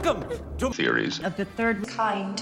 Welcome to Theories of the Third Kind.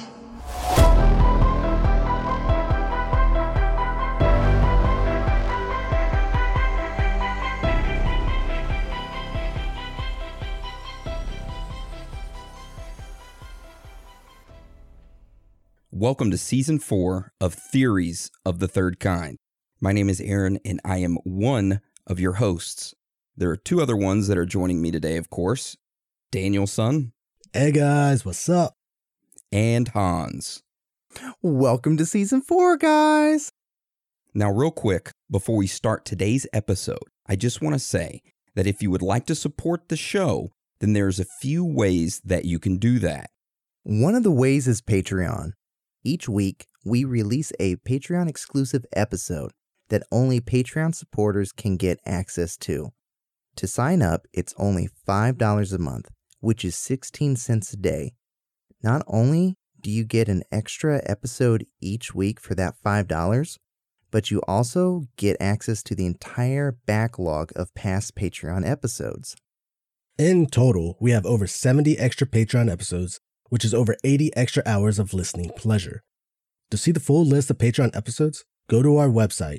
Welcome to Season 4 of Theories of the Third Kind. My name is Aaron, and I am one of your hosts. There are two other ones that are joining me today, of course. Danielson. Hey guys, what's up? And Hans. Welcome to Season 4, guys! Now, real quick, before we start today's episode, I just want to say that if you would like to support the show, then there's a few ways that you can do that. One of the ways is Patreon. Each week, we release a Patreon-exclusive episode that only Patreon supporters can get access to. To sign up, it's only $5 a month, which is 16 cents a day. Not only do you get an extra episode each week for that $5, but you also get access to the entire backlog of past Patreon episodes. In total, we have over 70 extra Patreon episodes, which is over 80 extra hours of listening pleasure. To see the full list of Patreon episodes, go to our website,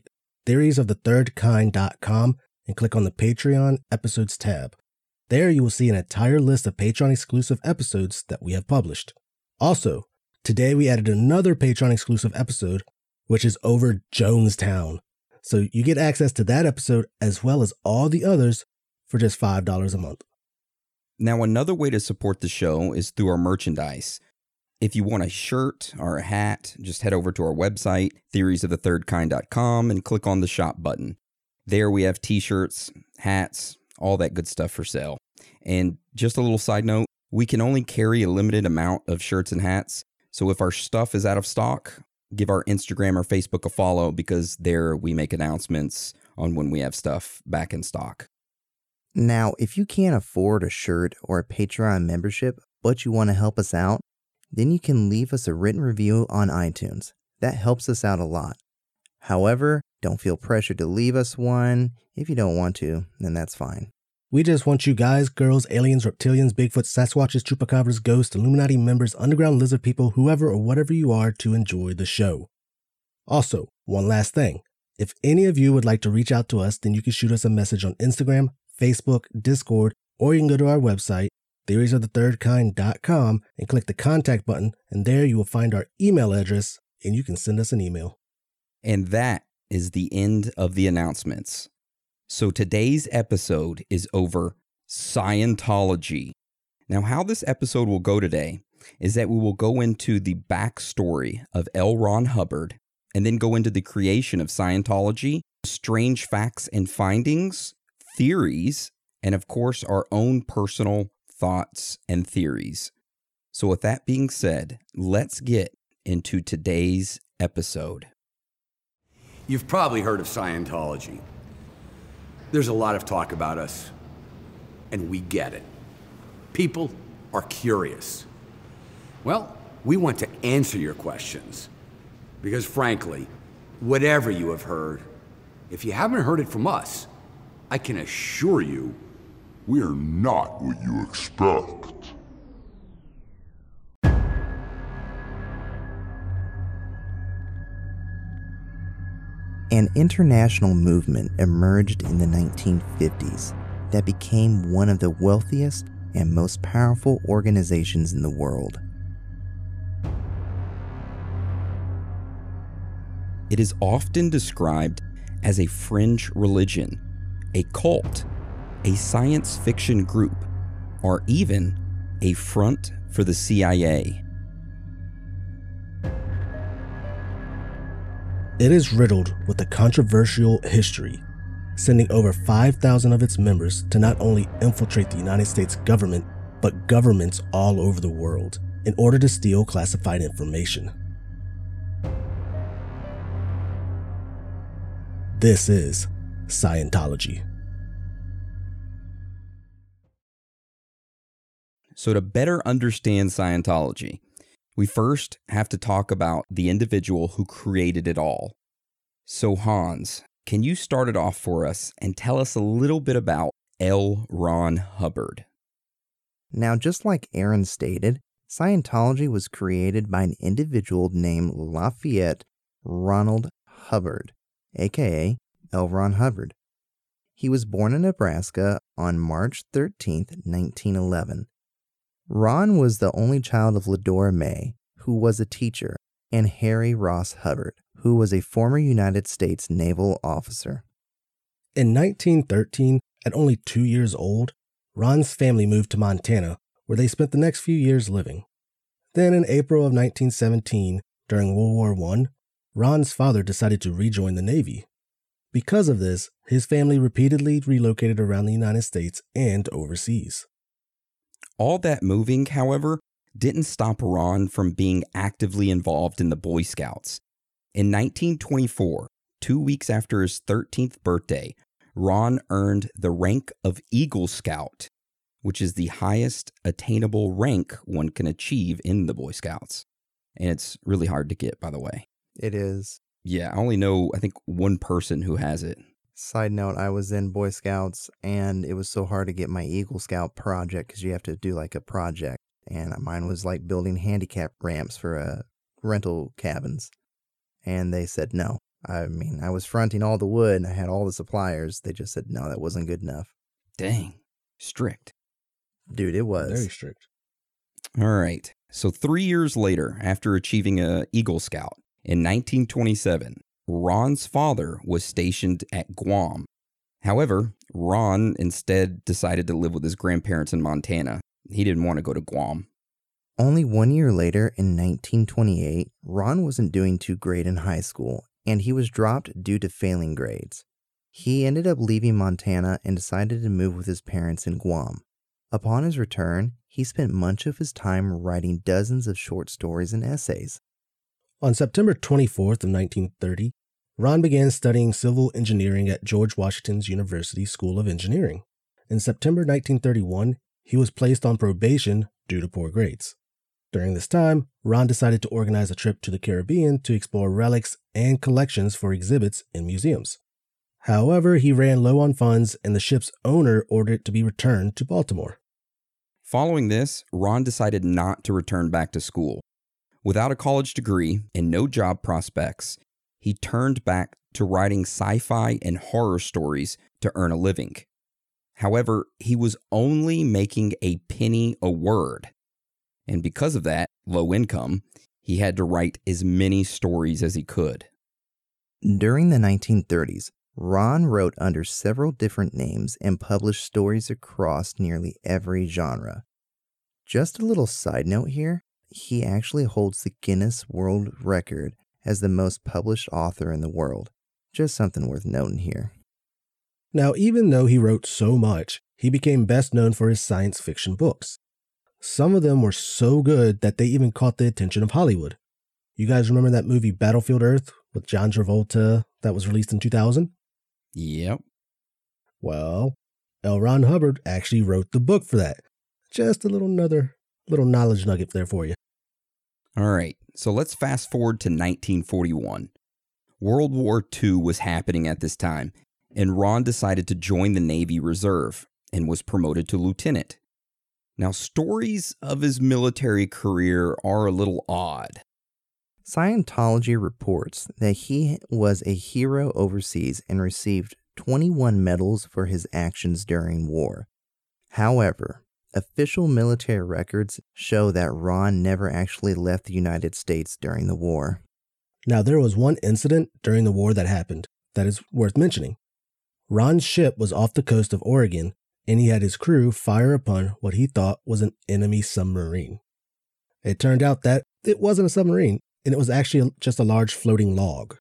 theoriesofthethirdkind.com, and click on the Patreon episodes tab. There you will see an entire list of Patreon exclusive episodes that we have published. Also, today we added another Patreon exclusive episode, which is over Jonestown. So you get access to that episode as well as all the others for just $5 a month. Now, another way to support the show is through our merchandise. If you want a shirt or a hat, just head over to our website, theoriesofthethirdkind.com, and click on the shop button. There we have t-shirts, hats, all that good stuff for sale. And just a little side note, we can only carry a limited amount of shirts and hats. So if our stuff is out of stock, give our Instagram or Facebook a follow, because there we make announcements on when we have stuff back in stock. Now, if you can't afford a shirt or a Patreon membership, but you want to help us out, then you can leave us a written review on iTunes. That helps us out a lot. However, don't feel pressured to leave us one. If you don't want to, then that's fine. We just want you guys, girls, aliens, reptilians, Bigfoot, Sasquatches, Chupacabras, ghosts, Illuminati members, underground lizard people, whoever or whatever you are, to enjoy the show. Also, one last thing. If any of you would like to reach out to us, then you can shoot us a message on Instagram, Facebook, Discord, or you can go to our website, theoriesofthethirdkind.com, and click the contact button, and there you will find our email address, and you can send us an email. And that is the end of the announcements. So today's episode is over Scientology. Now, how this episode will go today is that we will go into the backstory of L. Ron Hubbard, and then go into the creation of Scientology, strange facts and findings, theories, and of course, our own personal thoughts and theories. So with that being said, let's get into today's episode. You've probably heard of Scientology. There's a lot of talk about us, and we get it. People are curious. Well, we want to answer your questions, because frankly, whatever you have heard, if you haven't heard it from us, I can assure you, we are not what you expect. An international movement emerged in the 1950s that became one of the wealthiest and most powerful organizations in the world. It is often described as a fringe religion, a cult, a science fiction group, or even a front for the CIA. It is riddled with a controversial history, sending over 5,000 of its members to not only infiltrate the United States government, but governments all over the world in order to steal classified information. This is Scientology. So to better understand Scientology, we first have to talk about the individual who created it all. So Hans, can you start it off for us and tell us a little bit about L. Ron Hubbard? Now, just like Aaron stated, Scientology was created by an individual named Lafayette Ronald Hubbard, aka L. Ron Hubbard. He was born in Nebraska on March 13, 1911. Ron was the only child of Ladora May, who was a teacher, and Harry Ross Hubbard, who was a former United States naval officer. In 1913, at only 2 years old, Ron's family moved to Montana, where they spent the next few years living. Then in April of 1917, during World War I, Ron's father decided to rejoin the Navy. Because of this, his family repeatedly relocated around the United States and overseas. All that moving, however, didn't stop Ron from being actively involved in the Boy Scouts. In 1924, 2 weeks after his 13th birthday, Ron earned the rank of Eagle Scout, which is the highest attainable rank one can achieve in the Boy Scouts. And it's really hard to get, by the way. It is. Yeah, I only know, I think, one person who has it. Side note, I was in Boy Scouts, and it was so hard to get my Eagle Scout project because you have to do like a project. And mine was like building handicap ramps for rental cabins. And they said no. I mean, I was fronting all the wood, and I had all the suppliers. They just said no, that wasn't good enough. Dang, strict. Dude, it was. Very strict. All right. So 3 years later, after achieving a Eagle Scout, in 1927, Ron's father was stationed at Guam. However, Ron instead decided to live with his grandparents in Montana. He didn't want to go to Guam. Only 1 year later, in 1928, Ron wasn't doing too great in high school, and he was dropped due to failing grades. He ended up leaving Montana and decided to move with his parents in Guam. Upon his return, he spent much of his time writing dozens of short stories and essays. On September 24th of 1930, Ron began studying civil engineering at George Washington's University School of Engineering. In September 1931, he was placed on probation due to poor grades. During this time, Ron decided to organize a trip to the Caribbean to explore relics and collections for exhibits in museums. However, he ran low on funds and the ship's owner ordered it to be returned to Baltimore. Following this, Ron decided not to return back to school. Without a college degree and no job prospects, he turned back to writing sci-fi and horror stories to earn a living. However, he was only making a penny a word. And because of that, low income, he had to write as many stories as he could. During the 1930s, Ron wrote under several different names and published stories across nearly every genre. Just a little side note here, he actually holds the Guinness World Record as the most published author in the world. Just something worth noting here. Now, even though he wrote so much, he became best known for his science fiction books. Some of them were so good that they even caught the attention of Hollywood. You guys remember that movie Battlefield Earth with John Travolta that was released in 2000? Yep. Well, L. Ron Hubbard actually wrote the book for that. Just another little knowledge nugget there for you. All right, so let's fast forward to 1941. World War II was happening at this time, and Ron decided to join the Navy Reserve and was promoted to lieutenant. Now, stories of his military career are a little odd. Scientology reports that he was a hero overseas and received 21 medals for his actions during war. However, official military records show that Ron never actually left the United States during the war. Now, there was one incident during the war that happened that is worth mentioning. Ron's ship was off the coast of Oregon, and he had his crew fire upon what he thought was an enemy submarine. It turned out that it wasn't a submarine, and it was actually just a large floating log.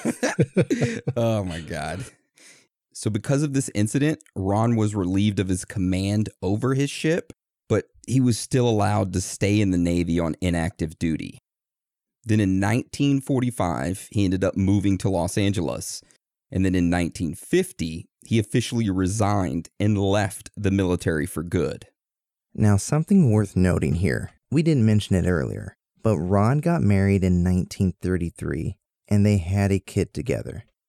Oh my God. So because of this incident, Ron was relieved of his command over his ship, but he was still allowed to stay in the Navy on inactive duty. Then in 1945, he ended up moving to Los Angeles. And then in 1950, he officially resigned and left the military for good. Now, something worth noting here. We didn't mention it earlier, but Ron got married in 1933, and they had a kid together.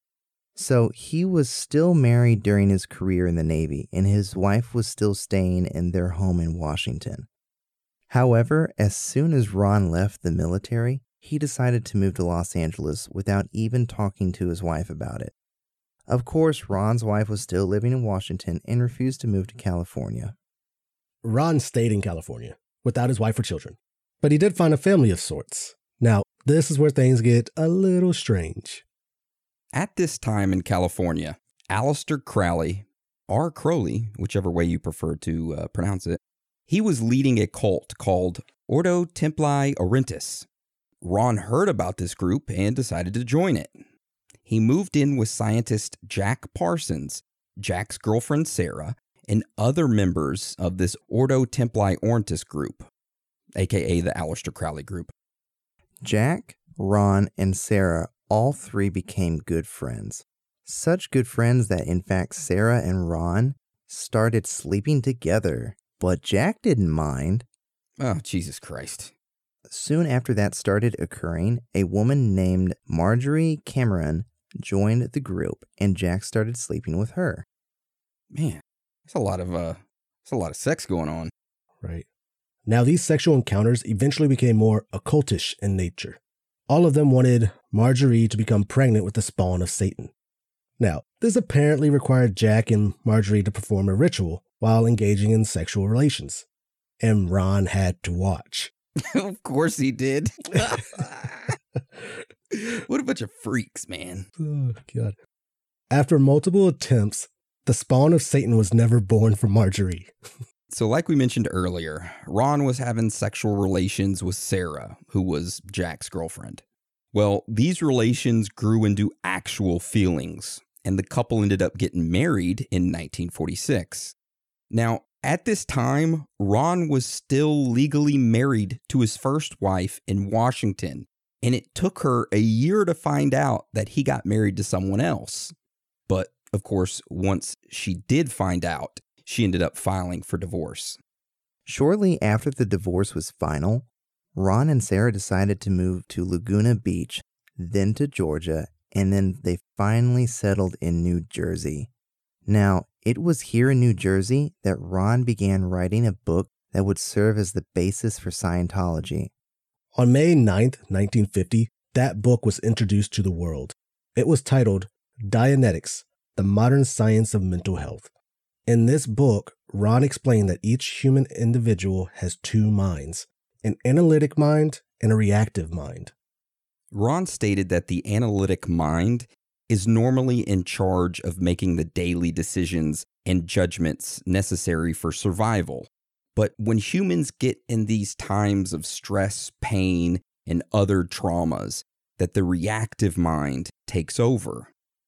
So he was still married during his career in the Navy, and his wife was still staying in their home in Washington. However, as soon as Ron left the military, he decided to move to Los Angeles without even talking to his wife about it. Of course, Ron's wife was still living in Washington and refused to move to California. Ron stayed in California without his wife or children, but he did find a family of sorts. Now, this is where things get a little strange. At this time in California, Aleister Crowley, or Crowley, whichever way you prefer to pronounce it, he was leading a cult called Ordo Templi Orientis. Ron heard about this group and decided to join it. He moved in with scientist Jack Parsons, Jack's girlfriend Sarah, and other members of this Ordo Templi Orientis group, aka the Aleister Crowley group. Jack, Ron, and Sarah all three became good friends. Such good friends that, in fact, Sarah and Ron started sleeping together. But Jack didn't mind. Oh, Jesus Christ. Soon after that started occurring, a woman named Marjorie Cameron joined the group, and Jack started sleeping with her. Man, there's a lot of sex going on. Right. Now, these sexual encounters eventually became more occultish in nature. All of them wanted Marjorie to become pregnant with the spawn of Satan. Now, this apparently required Jack and Marjorie to perform a ritual while engaging in sexual relations. And Ron had to watch. Of course he did. What a bunch of freaks, man. Oh, God. After multiple attempts, the spawn of Satan was never born from Marjorie. So like we mentioned earlier, Ron was having sexual relations with Sarah, who was Jack's girlfriend. Well, these relations grew into actual feelings, and the couple ended up getting married in 1946. Now, at this time, Ron was still legally married to his first wife in Washington, and it took her a year to find out that he got married to someone else. But, of course, once she did find out, she ended up filing for divorce. Shortly after the divorce was final, Ron and Sarah decided to move to Laguna Beach, then to Georgia, and then they finally settled in New Jersey. Now, it was here in New Jersey that Ron began writing a book that would serve as the basis for Scientology. On May 9th, 1950, that book was introduced to the world. It was titled Dianetics, The Modern Science of Mental Health. In this book, Ron explained that each human individual has two minds, an analytic mind and a reactive mind. Ron stated that the analytic mind is normally in charge of making the daily decisions and judgments necessary for survival. But when humans get in these times of stress, pain, and other traumas, that the reactive mind takes over.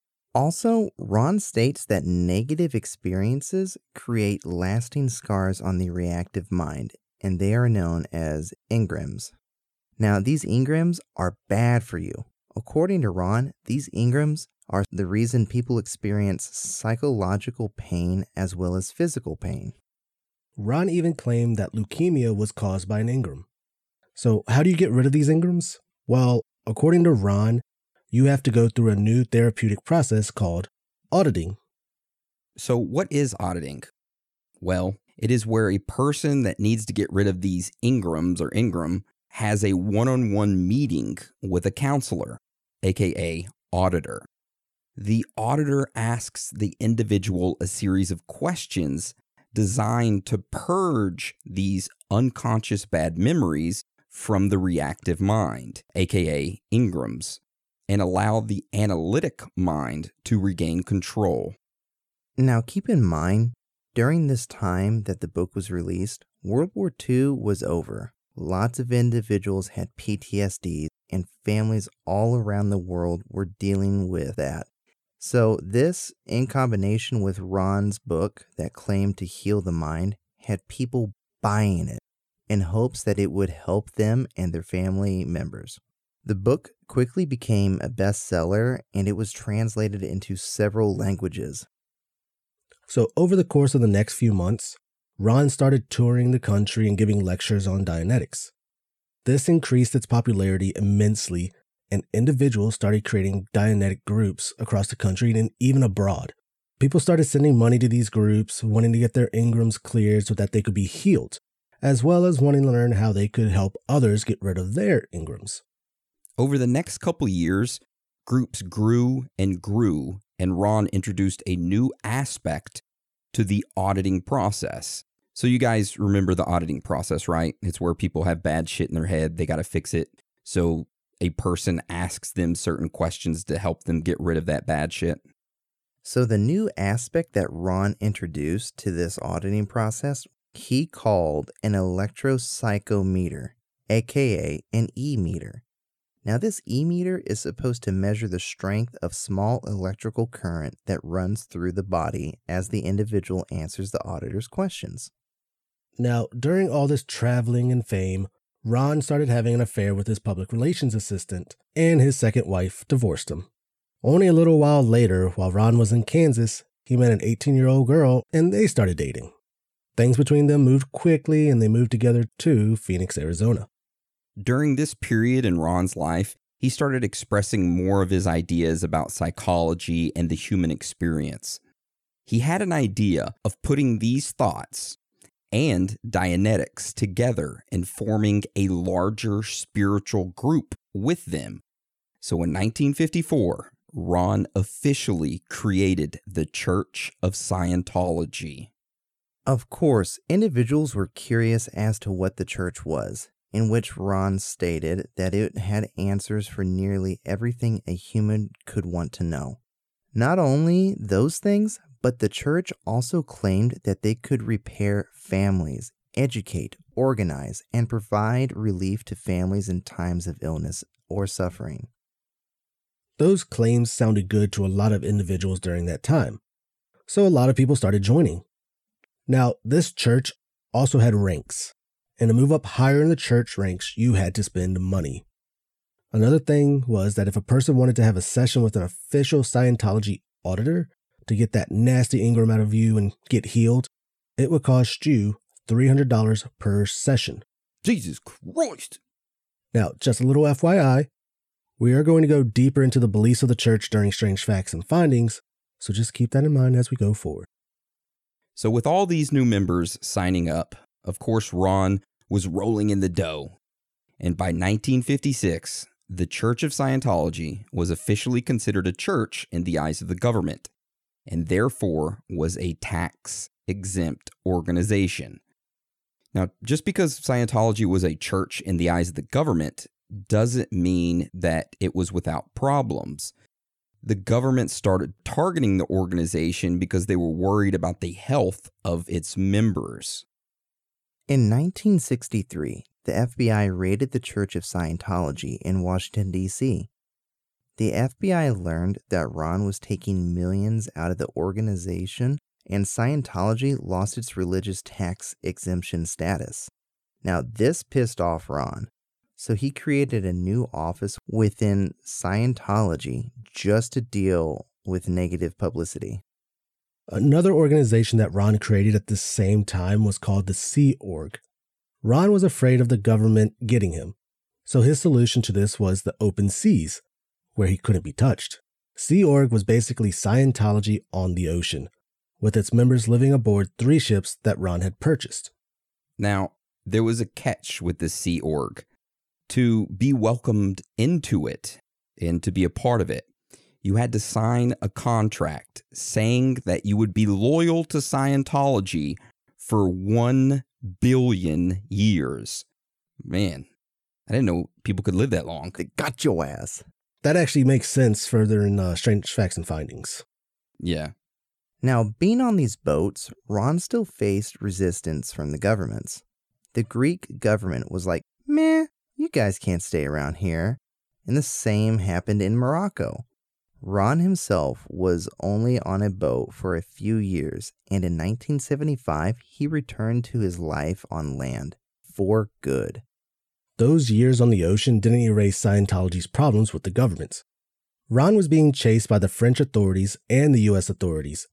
Also, Ron states that negative experiences create lasting scars on the reactive mind, and they are known as engrams. Now, these engrams are bad for you. According to Ron, these engrams are the reason people experience psychological pain as well as physical pain. Ron even claimed that leukemia was caused by an engram. So how do you get rid of these engrams? Well, according to Ron, you have to go through a new therapeutic process called auditing. So what is auditing? Well, it is where a person that needs to get rid of these engrams or engram has a one-on-one meeting with a counselor, aka auditor. The auditor asks the individual a series of questions designed to purge these unconscious bad memories from the reactive mind, aka engrams, and allow the analytic mind to regain control. Now, keep in mind, during this time that the book was released, World War II was over. Lots of individuals had PTSD, and families all around the world were dealing with that. So this, in combination with Ron's book that claimed to heal the mind, had people buying it in hopes that it would help them and their family members. The book quickly became a bestseller, and it was translated into several languages. So over the course of the next few months, Ron started touring the country and giving lectures on Dianetics. This increased its popularity immensely, and individuals started creating Dianetic groups across the country and even abroad. People started sending money to these groups, wanting to get their Ingrams cleared so that they could be healed, as well as wanting to learn how they could help others get rid of their Ingrams. Over the next couple years, groups grew, and Ron introduced a new aspect to the auditing process. So you guys remember the auditing process, right? It's where people have bad shit in their head. They got to fix it. So a person asks them certain questions to help them get rid of that bad shit. So the new aspect that Ron introduced to this auditing process, he called an electropsychometer, aka an E-meter. Now this E-meter is supposed to measure the strength of small electrical current that runs through the body as the individual answers the auditor's questions. Now, during all this traveling and fame, Ron started having an affair with his public relations assistant, and his second wife divorced him. Only a little while later, while Ron was in Kansas, he met an 18-year-old girl, and they started dating. Things between them moved quickly, and they moved together to Phoenix, Arizona. During this period in Ron's life, he started expressing more of his ideas about psychology and the human experience. He had an idea of putting these thoughts and Dianetics together and forming a larger spiritual group with them. So in 1954, Ron officially created the Church of Scientology. Of course, individuals were curious as to what the church was, in which Ron stated that it had answers for nearly everything a human could want to know. Not only those things, but the church also claimed that they could repair families, educate, organize, and provide relief to families in times of illness or suffering. Those claims sounded good to a lot of individuals during that time, so a lot of people started joining. Now, this church also had ranks, and to move up higher in the church ranks, you had to spend money. Another thing was that if a person wanted to have a session with an official Scientology auditor to get that nasty Ingram out of you and get healed, it would cost you $300 per session. Jesus Christ! Now, just a little FYI, we are going to go deeper into the beliefs of the church during Strange Facts and Findings, so just keep that in mind as we go forward. So with all these new members signing up, of course Ron was rolling in the dough. And by 1956, the Church of Scientology was officially considered a church in the eyes of the government, and therefore was a tax-exempt organization. Now, just because Scientology was a church in the eyes of the government doesn't mean that it was without problems. The government started targeting the organization because they were worried about the health of its members. In 1963, the FBI raided the Church of Scientology in Washington, D.C. The FBI learned that Ron was taking millions out of the organization, and Scientology lost its religious tax exemption status. Now, this pissed off Ron, so he created a new office within Scientology just to deal with negative publicity. Another organization that Ron created at the same time was called the Sea Org. Ron was afraid of the government getting him, so his solution to this was the open seas, where he couldn't be touched. Sea Org was basically Scientology on the ocean, with its members living aboard 3 ships that Ron had purchased. Now, there was a catch with the Sea Org. To be welcomed into it and to be a part of it, you had to sign a contract saying that you would be loyal to Scientology for 1 billion years. Man, I didn't know people could live that long. They got your ass. That actually makes sense further in Strange Facts and Findings. Yeah. Now, being on these boats, Ron still faced resistance from the governments. The Greek government was like, meh, you guys can't stay around here. And the same happened in Morocco. Ron himself was only on a boat for a few years, and in 1975, he returned to his life on land for good. Those years on the ocean didn't erase Scientology's problems with the governments. Ron was being chased by the French authorities and the U.S. authorities.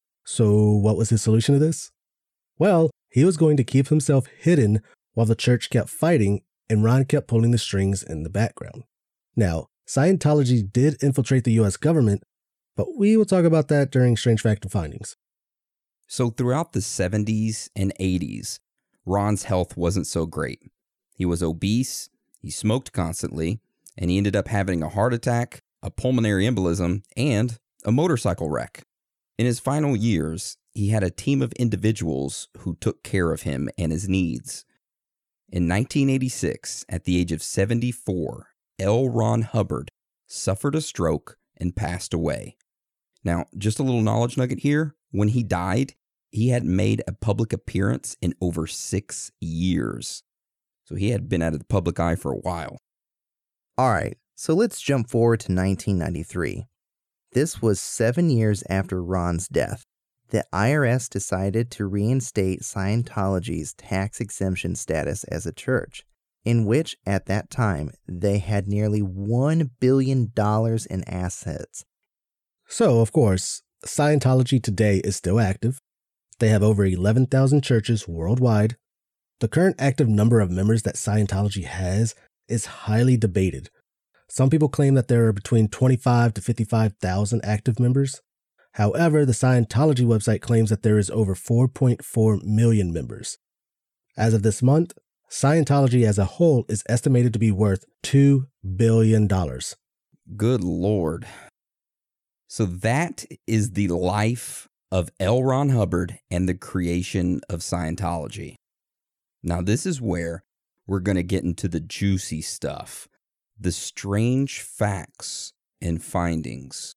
So what was his solution to this? Well, he was going to keep himself hidden while the church kept fighting and Ron kept pulling the strings in the background. Now, Scientology did infiltrate the US government, but we will talk about that during Strange Fact and Findings. So throughout the 70s and 80s, Ron's health wasn't so great. He was obese, he smoked constantly, and he ended up having a heart attack, a pulmonary embolism, and a motorcycle wreck. In his final years, he had a team of individuals who took care of him and his needs. In 1986, at the age of 74, L. Ron Hubbard suffered a stroke and passed away. Now, just a little knowledge nugget here. When he died, he had made a public appearance in over 6 years. So he had been out of the public eye for a while. All right, so let's jump forward to 1993. This was 7 years after Ron's death. The IRS decided to reinstate Scientology's tax exemption status as a church, in which, at that time, they had nearly $1 billion in assets. So, of course, Scientology today is still active. They have over 11,000 churches worldwide. The current active number of members that Scientology has is highly debated. Some people claim that there are between 25 to 55,000 active members. However, the Scientology website claims that there is over 4.4 million members. As of this month, Scientology as a whole is estimated to be worth $2 billion. Good Lord. So that is the life of L. Ron Hubbard and the creation of Scientology. Now, this is where we're going to get into the juicy stuff, the strange facts and findings.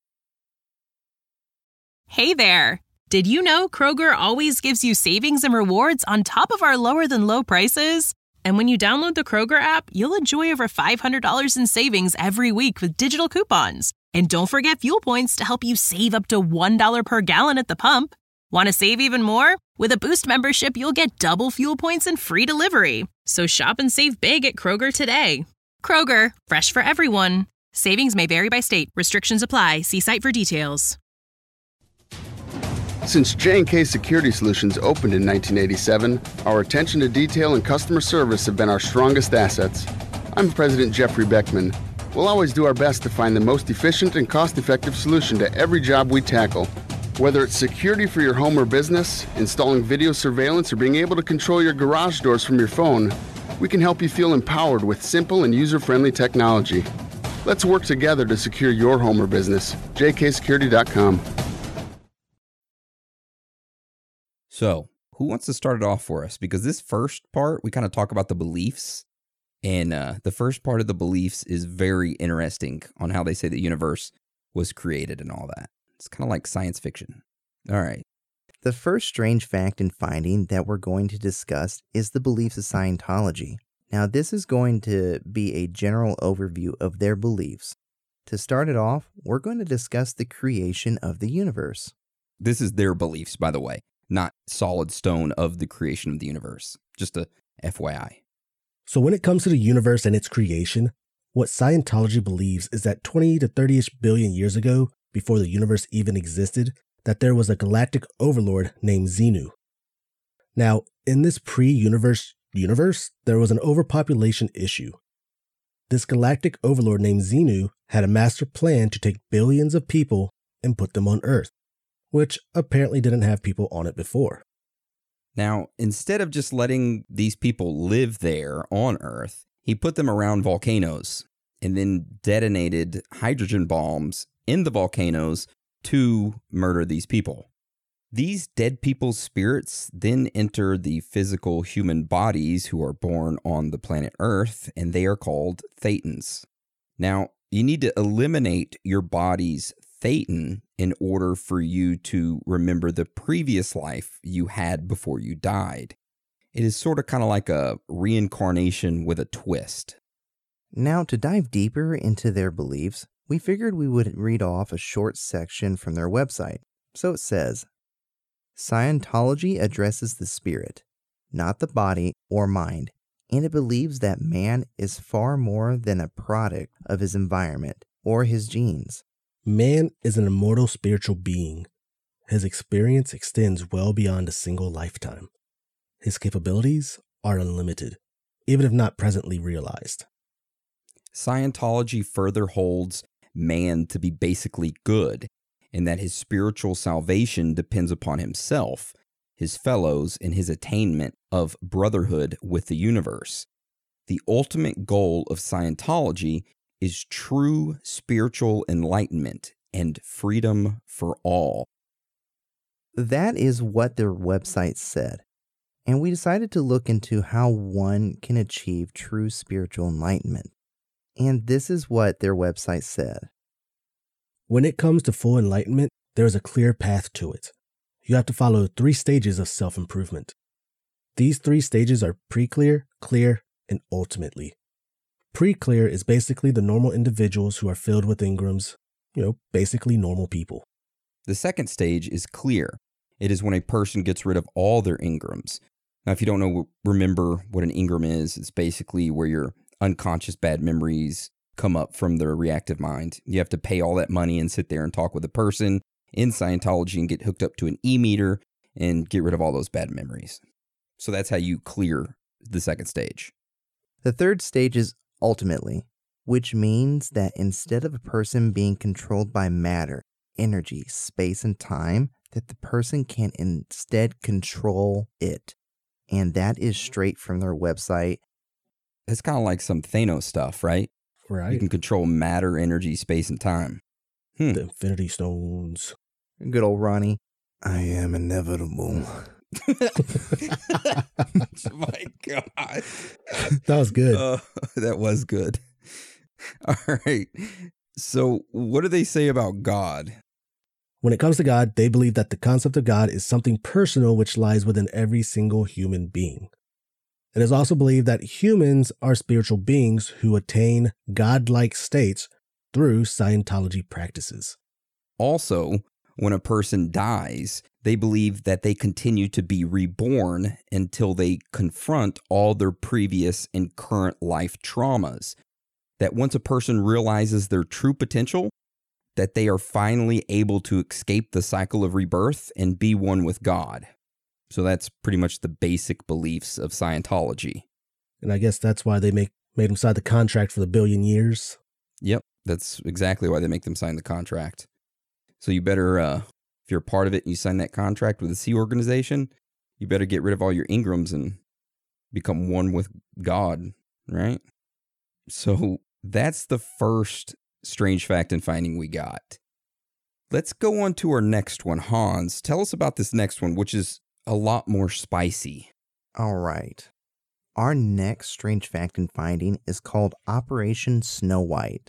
Hey there! Did you know Kroger always gives you savings and rewards on top of our lower than low prices? And when you download the Kroger app, you'll enjoy over $500 in savings every week with digital coupons. And don't forget fuel points to help you save up to $1 per gallon at the pump. Want to save even more? With a Boost membership, you'll get double fuel points and free delivery. So shop and save big at Kroger today. Kroger, fresh for everyone. Savings may vary by state. Restrictions apply. See site for details. Since J&K Security Solutions opened in 1987, our attention to detail and customer service have been our strongest assets. I'm President Jeffrey Beckman. We'll always do our best to find the most efficient and cost-effective solution to every job we tackle. Whether it's security for your home or business, installing video surveillance, or being able to control your garage doors from your phone, we can help you feel empowered with simple and user-friendly technology. Let's work together to secure your home or business. jksecurity.com. So, who wants to start it off for us? Because this first part, we kind of talk about the beliefs. And the first part of the beliefs is very interesting on how they say the universe was created and all that. It's kind of like science fiction. All right. The first strange fact and finding that we're going to discuss is the beliefs of Scientology. Now, this is going to be a general overview of their beliefs. To start it off, we're going to discuss the creation of the universe. This is their beliefs, by the way, not solid stone of the creation of the universe. Just a FYI. So when it comes to the universe and its creation, what Scientology believes is that 20 to 30-ish billion years ago, before the universe even existed, that there was a galactic overlord named Xenu. Now, in this pre-universe universe, there was an overpopulation issue. This galactic overlord named Xenu had a master plan to take billions of people and put them on Earth, which apparently didn't have people on it before. Now, instead of just letting these people live there on Earth, he put them around volcanoes and then detonated hydrogen bombs in the volcanoes to murder these people. These dead people's spirits then enter the physical human bodies who are born on the planet Earth, and they are called thetans. Now, you need to eliminate your body's thetan in order for you to remember the previous life you had before you died. It is sort of kind of like a reincarnation with a twist. Now, to dive deeper into their beliefs, we figured we would read off a short section from their website. So it says, Scientology addresses the spirit, not the body or mind, and it believes that man is far more than a product of his environment or his genes. Man is an immortal spiritual being. His experience extends well beyond a single lifetime. His capabilities are unlimited, even if not presently realized. Scientology further holds man to be basically good, and that his spiritual salvation depends upon himself, his fellows, and his attainment of brotherhood with the universe. The ultimate goal of Scientology is true spiritual enlightenment and freedom for all. That is what their website said. And we decided to look into how one can achieve true spiritual enlightenment. And this is what their website said. When it comes to full enlightenment, there is a clear path to it. You have to follow 3 stages of self-improvement. These 3 stages are pre-clear, clear, and ultimately. Pre-clear is basically the normal individuals who are filled with engrams, basically normal people. The second stage is clear. It is when a person gets rid of all their engrams. Now, if you don't remember what an engram is, it's basically where your unconscious bad memories come up from their reactive mind. You have to pay all that money and sit there and talk with a person in Scientology and get hooked up to an e-meter and get rid of all those bad memories. So that's how you clear the second stage. The third stage is ultimately, which means that instead of a person being controlled by matter, energy, space, and time, that the person can instead control it. And that is straight from their website. It's kind of like some Thanos stuff, right? Right. You can control matter, energy, space, and time. The Infinity Stones. Good old Ronnie. I am inevitable. My God. That was good. That was good. All right. So what do they say about God? When it comes to God, they believe that the concept of God is something personal which lies within every single human being. It is also believed that humans are spiritual beings who attain godlike states through Scientology practices. Also, when a person dies, they believe that they continue to be reborn until they confront all their previous and current life traumas. That once a person realizes their true potential, that they are finally able to escape the cycle of rebirth and be one with God. So that's pretty much the basic beliefs of Scientology. And I guess that's why they made them sign the contract for the 1 billion years. Yep, that's exactly why they make them sign the contract. So you better, if you're a part of it and you sign that contract with the Sea Organization, you better get rid of all your engrams and become one with God, right? So that's the first strange fact and finding we got. Let's go on to our next one. Hans, tell us about this next one, which is a lot more spicy. All right. Our next strange fact and finding is called Operation Snow White.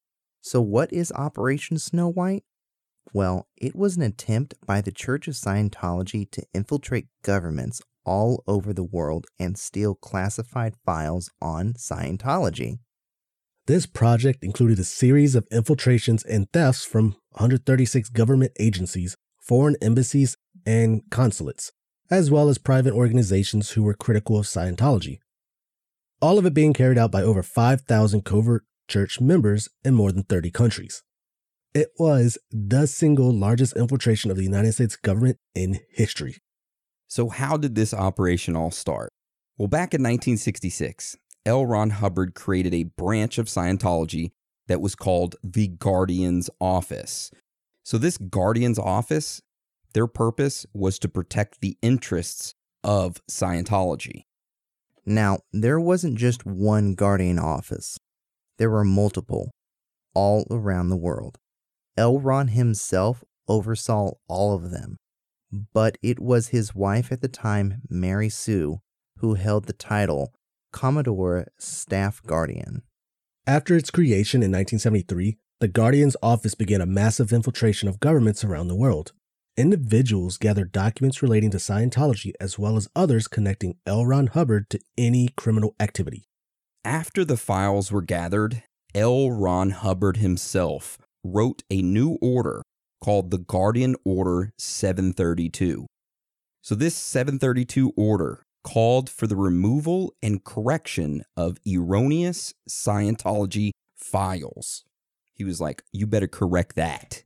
So what is Operation Snow White? Well, it was an attempt by the Church of Scientology to infiltrate governments all over the world and steal classified files on Scientology. This project included a series of infiltrations and thefts from 136 government agencies, foreign embassies, and consulates, as well as private organizations who were critical of Scientology. All of it being carried out by over 5,000 covert church members in more than 30 countries. It was the single largest infiltration of the United States government in history. So how did this operation all start? Well, back in 1966, L. Ron Hubbard created a branch of Scientology that was called the Guardian's Office. So this Guardian's Office, their purpose was to protect the interests of Scientology. Now, there wasn't just one Guardian office. There were multiple, all around the world. L. Ron himself oversaw all of them, but it was his wife at the time, Mary Sue, who held the title Commodore Staff Guardian. After its creation in 1973, the Guardian's Office began a massive infiltration of governments around the world. Individuals gathered documents relating to Scientology as well as others connecting L. Ron Hubbard to any criminal activity. After the files were gathered, L. Ron Hubbard himself wrote a new order called the Guardian Order 732. So this 732 order called for the removal and correction of erroneous Scientology files. He was like, you better correct that.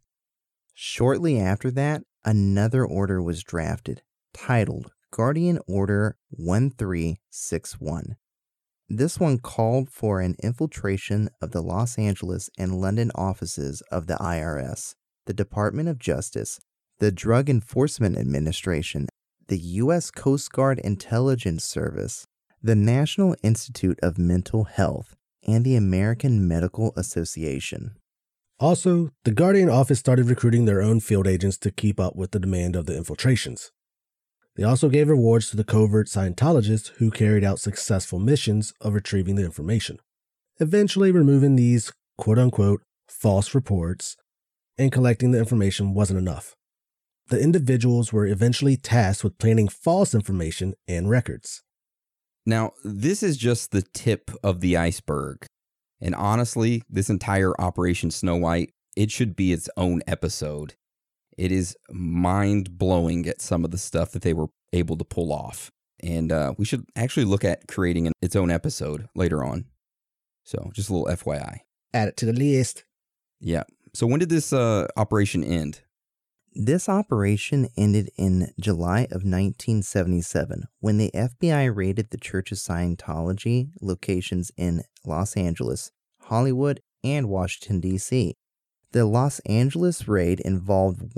Shortly after that, another order was drafted, titled Guardian Order 1361. This one called for an infiltration of the Los Angeles and London offices of the IRS, the Department of Justice, the Drug Enforcement Administration, the U.S. Coast Guard Intelligence Service, the National Institute of Mental Health, and the American Medical Association. Also, the Guardian office started recruiting their own field agents to keep up with the demand of the infiltrations. They also gave rewards to the covert Scientologists who carried out successful missions of retrieving the information, eventually removing these quote-unquote false reports, and collecting the information wasn't enough. The individuals were eventually tasked with planting false information and records. Now, this is just the tip of the iceberg. And honestly, this entire Operation Snow White, it should be its own episode. It is mind-blowing at some of the stuff that they were able to pull off. And we should actually look at creating its own episode later on. So just a little FYI. Add it to the list. Yeah. So when did this operation end? This operation ended in July of 1977 when the FBI raided the Church of Scientology locations in Los Angeles, Hollywood, and Washington, D.C. The Los Angeles raid involved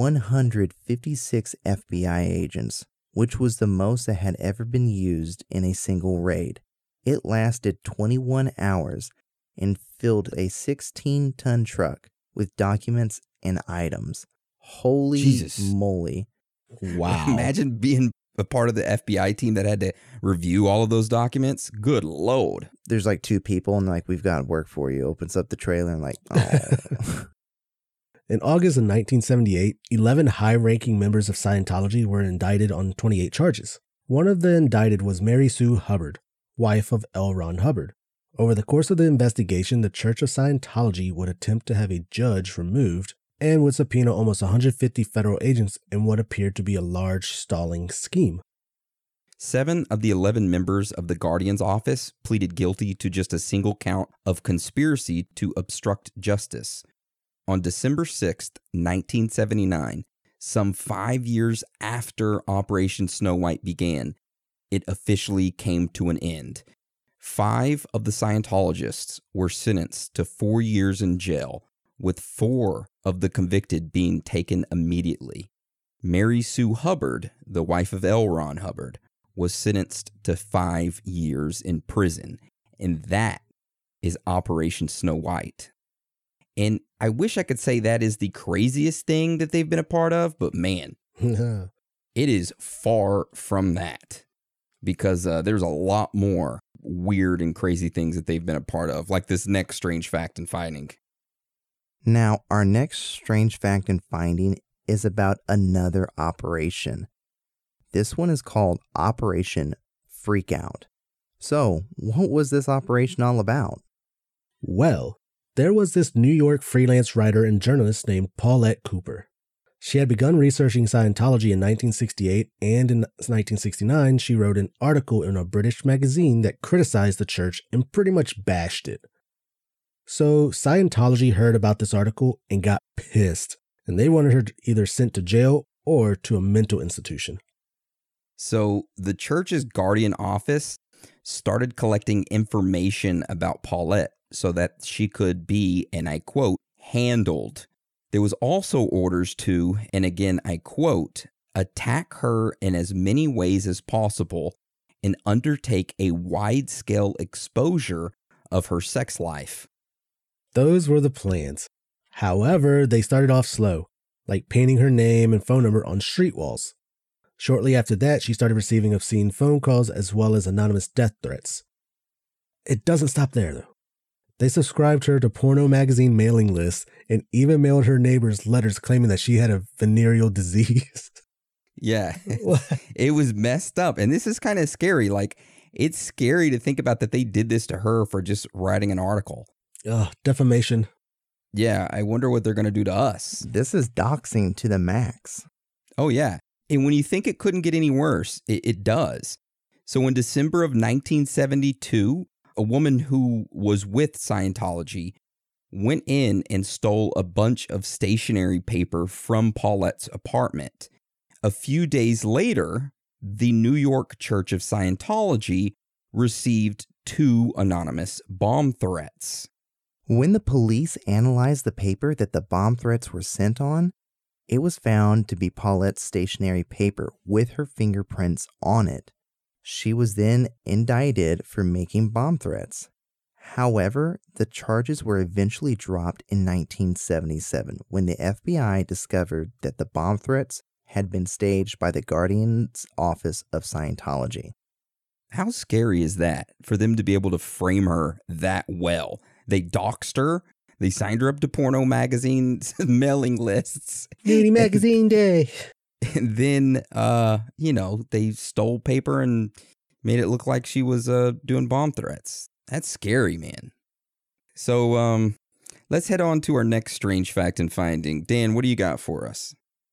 156 FBI agents, which was the most that had ever been used in a single raid. It lasted 21 hours and filled a 16-ton truck with documents and items. Holy Jesus. moly. Wow. Imagine being a part of the FBI team that had to review all of those documents. Good Lord. There's like two people and like, we've got work for you. Opens up the trailer and like, oh. In August of 1978, 11 high-ranking members of Scientology were indicted on 28 charges. One of the indicted was Mary Sue Hubbard, wife of L. Ron Hubbard. Over the course of the investigation, the Church of Scientology would attempt to have a judge removed and would subpoena almost 150 federal agents in what appeared to be a large stalling scheme. 7 of the 11 members of the Guardian's office pleaded guilty to just a single count of conspiracy to obstruct justice. On December 6, 1979, some 5 years after Operation Snow White began, it officially came to an end. 5 of the Scientologists were sentenced to 4 years in jail, with 4 of the convicted being taken immediately. Mary Sue Hubbard, the wife of L. Ron Hubbard, was sentenced to 5 years in prison, and that is Operation Snow White. And I wish I could say that is the craziest thing that they've been a part of, but man, it is far from that, because there's a lot more weird and crazy things that they've been a part of, like this next strange fact and finding. Now, our next strange fact and finding is about another operation. This one is called Operation Freakout. So, what was this operation all about? Well, there was this New York freelance writer and journalist named Paulette Cooper. She had begun researching Scientology in 1968, and in 1969, she wrote an article in a British magazine that criticized the church and pretty much bashed it. So Scientology heard about this article and got pissed, and they wanted her either sent to jail or to a mental institution. So the church's Guardian office started collecting information about Paulette so that she could be, and I quote, handled. There was also orders to, and again I quote, attack her in as many ways as possible and undertake a wide-scale exposure of her sex life. Those were the plans. However, they started off slow, like painting her name and phone number on street walls. Shortly after that, she started receiving obscene phone calls as well as anonymous death threats. It doesn't stop there, though. They subscribed her to porno magazine mailing lists and even mailed her neighbors letters claiming that she had a venereal disease. Yeah, it was messed up. And this is kind of scary. Like, it's scary to think about that they did this to her for just writing an article. Defamation. Yeah, I wonder what they're going to do to us. This is doxing to the max. Oh, yeah. And when you think it couldn't get any worse, it does. So in December of 1972, a woman who was with Scientology went in and stole a bunch of stationery paper from Paulette's apartment. A few days later, the New York Church of Scientology received 2 anonymous bomb threats. When the police analyzed the paper that the bomb threats were sent on, it was found to be Paulette's stationery paper with her fingerprints on it. She was then indicted for making bomb threats. However, the charges were eventually dropped in 1977 when the FBI discovered that the bomb threats had been staged by the Guardian's Office of Scientology. How scary is that for them to be able to frame her that well? They doxed her. They signed her up to porno magazine mailing lists. Lady Magazine Day. And then, they stole paper and made it look like she was doing bomb threats. That's scary, man. So let's head on to our next strange fact and finding. Dan, what do you got for us?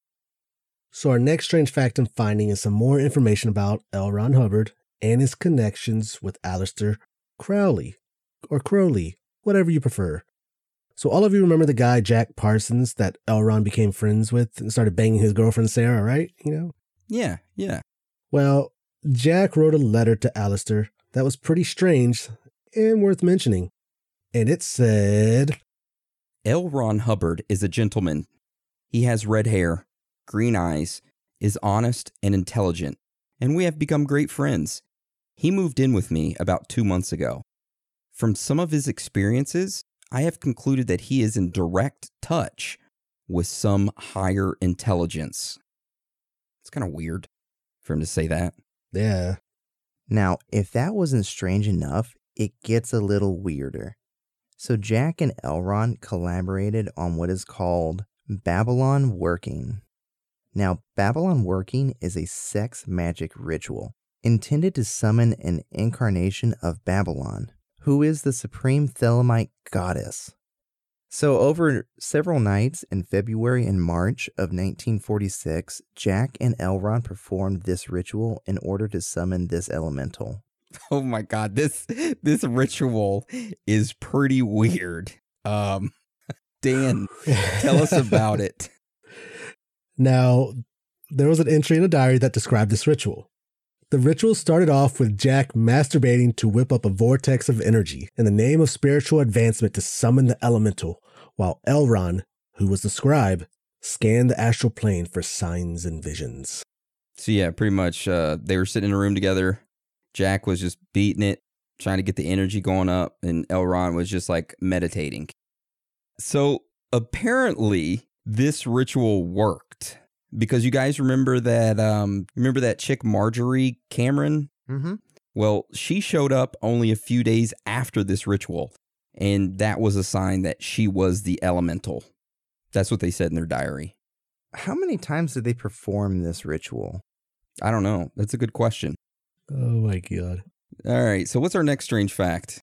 So our next strange fact and finding is some more information about L. Ron Hubbard and his connections with Aleister Crowley, or Crowley, whatever you prefer. So all of you remember the guy, Jack Parsons, that L. Ron became friends with and started banging his girlfriend, Sarah, right? Yeah. Well, Jack wrote a letter to Aleister that was pretty strange and worth mentioning. And it said, L. Ron Hubbard is a gentleman. He has red hair, green eyes, is honest and intelligent, and we have become great friends. He moved in with me about 2 months ago. From some of his experiences, I have concluded that he is in direct touch with some higher intelligence. It's kind of weird for him to say that. Yeah. Now, if that wasn't strange enough, it gets a little weirder. So Jack and L. Ron collaborated on what is called Babylon Working. Now, Babylon Working is a sex magic ritual intended to summon an incarnation of Babylon, who is the supreme Thelemite goddess. So over several nights in February and March of 1946, Jack and L. Ron performed this ritual in order to summon this elemental. Oh my God, this ritual is pretty weird. Dan, tell us about it. Now, there was an entry in a diary that described this ritual. The ritual started off with Jack masturbating to whip up a vortex of energy in the name of spiritual advancement to summon the elemental, while L. Ron, who was the scribe, scanned the astral plane for signs and visions. So yeah, pretty much they were sitting in a room together. Jack was just beating it, trying to get the energy going up, and L. Ron was just like meditating. So apparently this ritual worked. Because you guys remember that chick Marjorie Cameron? Mm-hmm. Well, she showed up only a few days after this ritual, and that was a sign that she was the elemental. That's what they said in their diary. How many times did they perform this ritual? I don't know. That's a good question. Oh my God. All right, so what's our next strange fact?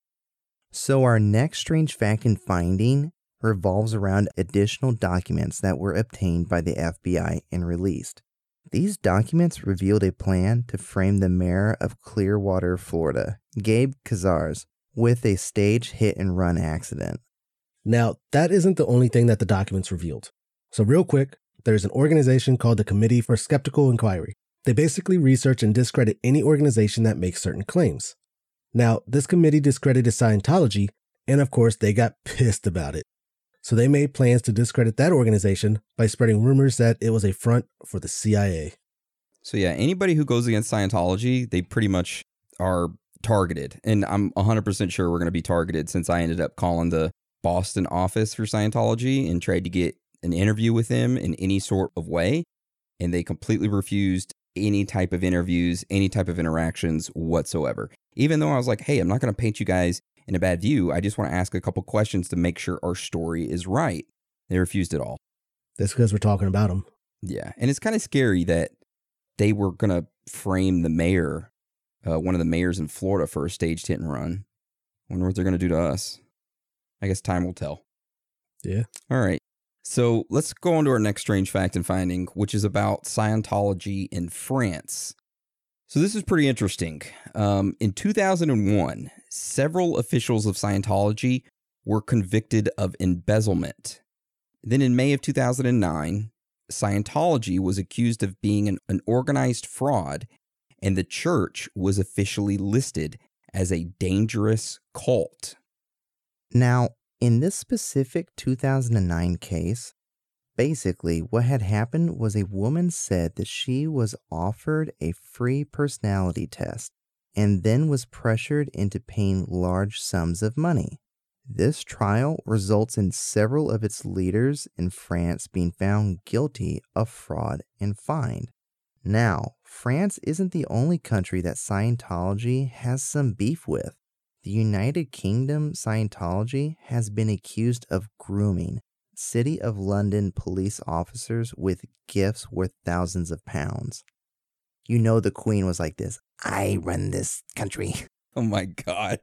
So our next strange fact and finding revolves around additional documents that were obtained by the FBI and released. These documents revealed a plan to frame the mayor of Clearwater, Florida, Gabe Cazares, with a staged hit-and-run accident. Now, that isn't the only thing that the documents revealed. So real quick, there's an organization called the Committee for Skeptical Inquiry. They basically research and discredit any organization that makes certain claims. Now, this committee discredited Scientology, and of course, they got pissed about it. So they made plans to discredit that organization by spreading rumors that it was a front for the CIA. So yeah, anybody who goes against Scientology, they pretty much are targeted. And I'm 100% sure we're going to be targeted since I ended up calling the Boston office for Scientology and tried to get an interview with them in any sort of way. And they completely refused any type of interviews, any type of interactions whatsoever. Even though I was like, hey, I'm not going to paint you guys in a bad view. I just want to ask a couple questions to make sure our story is right. They refused it all. That's because we're talking about them. Yeah. And it's kind of scary that they were going to frame the mayor, one of the mayors in Florida, for a staged hit and run. I wonder what they're going to do to us. I guess time will tell. Yeah. All right. So let's go on to our next strange fact and finding, which is about Scientology in France. So this is pretty interesting. In 2001, several officials of Scientology were convicted of embezzlement. Then in May of 2009, Scientology was accused of being an organized fraud, and the church was officially listed as a dangerous cult. Now, in this specific 2009 case, basically what had happened was a woman said that she was offered a free personality test and then was pressured into paying large sums of money. This trial results in several of its leaders in France being found guilty of fraud and fined. Now, France isn't the only country that Scientology has some beef with. The United Kingdom Scientology has been accused of grooming City of London police officers with gifts worth thousands of pounds. You know the Queen was like this, I run this country. Oh my God.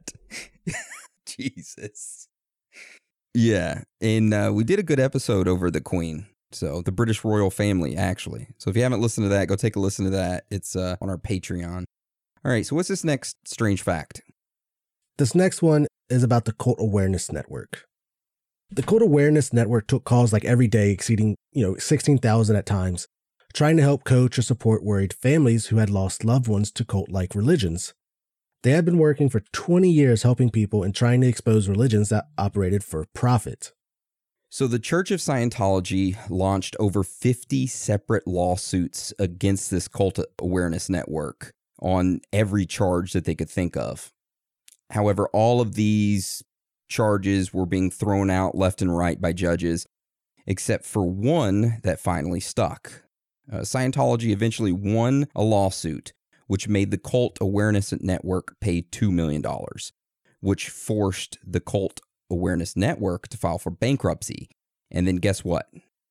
Jesus. Yeah, and we did a good episode over the Queen. So the British royal family, actually. So if you haven't listened to that, go take a listen to that. It's on our Patreon. All right, so what's this next strange fact? This next one is about the Cult Awareness Network. The Cult Awareness Network took calls like every day, exceeding 16,000 at times, trying to help coach or support worried families who had lost loved ones to cult-like religions. They had been working for 20 years helping people and trying to expose religions that operated for profit. So the Church of Scientology launched over 50 separate lawsuits against this Cult Awareness Network on every charge that they could think of. However, all of these charges were being thrown out left and right by judges, except for one that finally stuck. Scientology eventually won a lawsuit, which made the Cult Awareness Network pay $2 million, which forced the Cult Awareness Network to file for bankruptcy. And then guess what?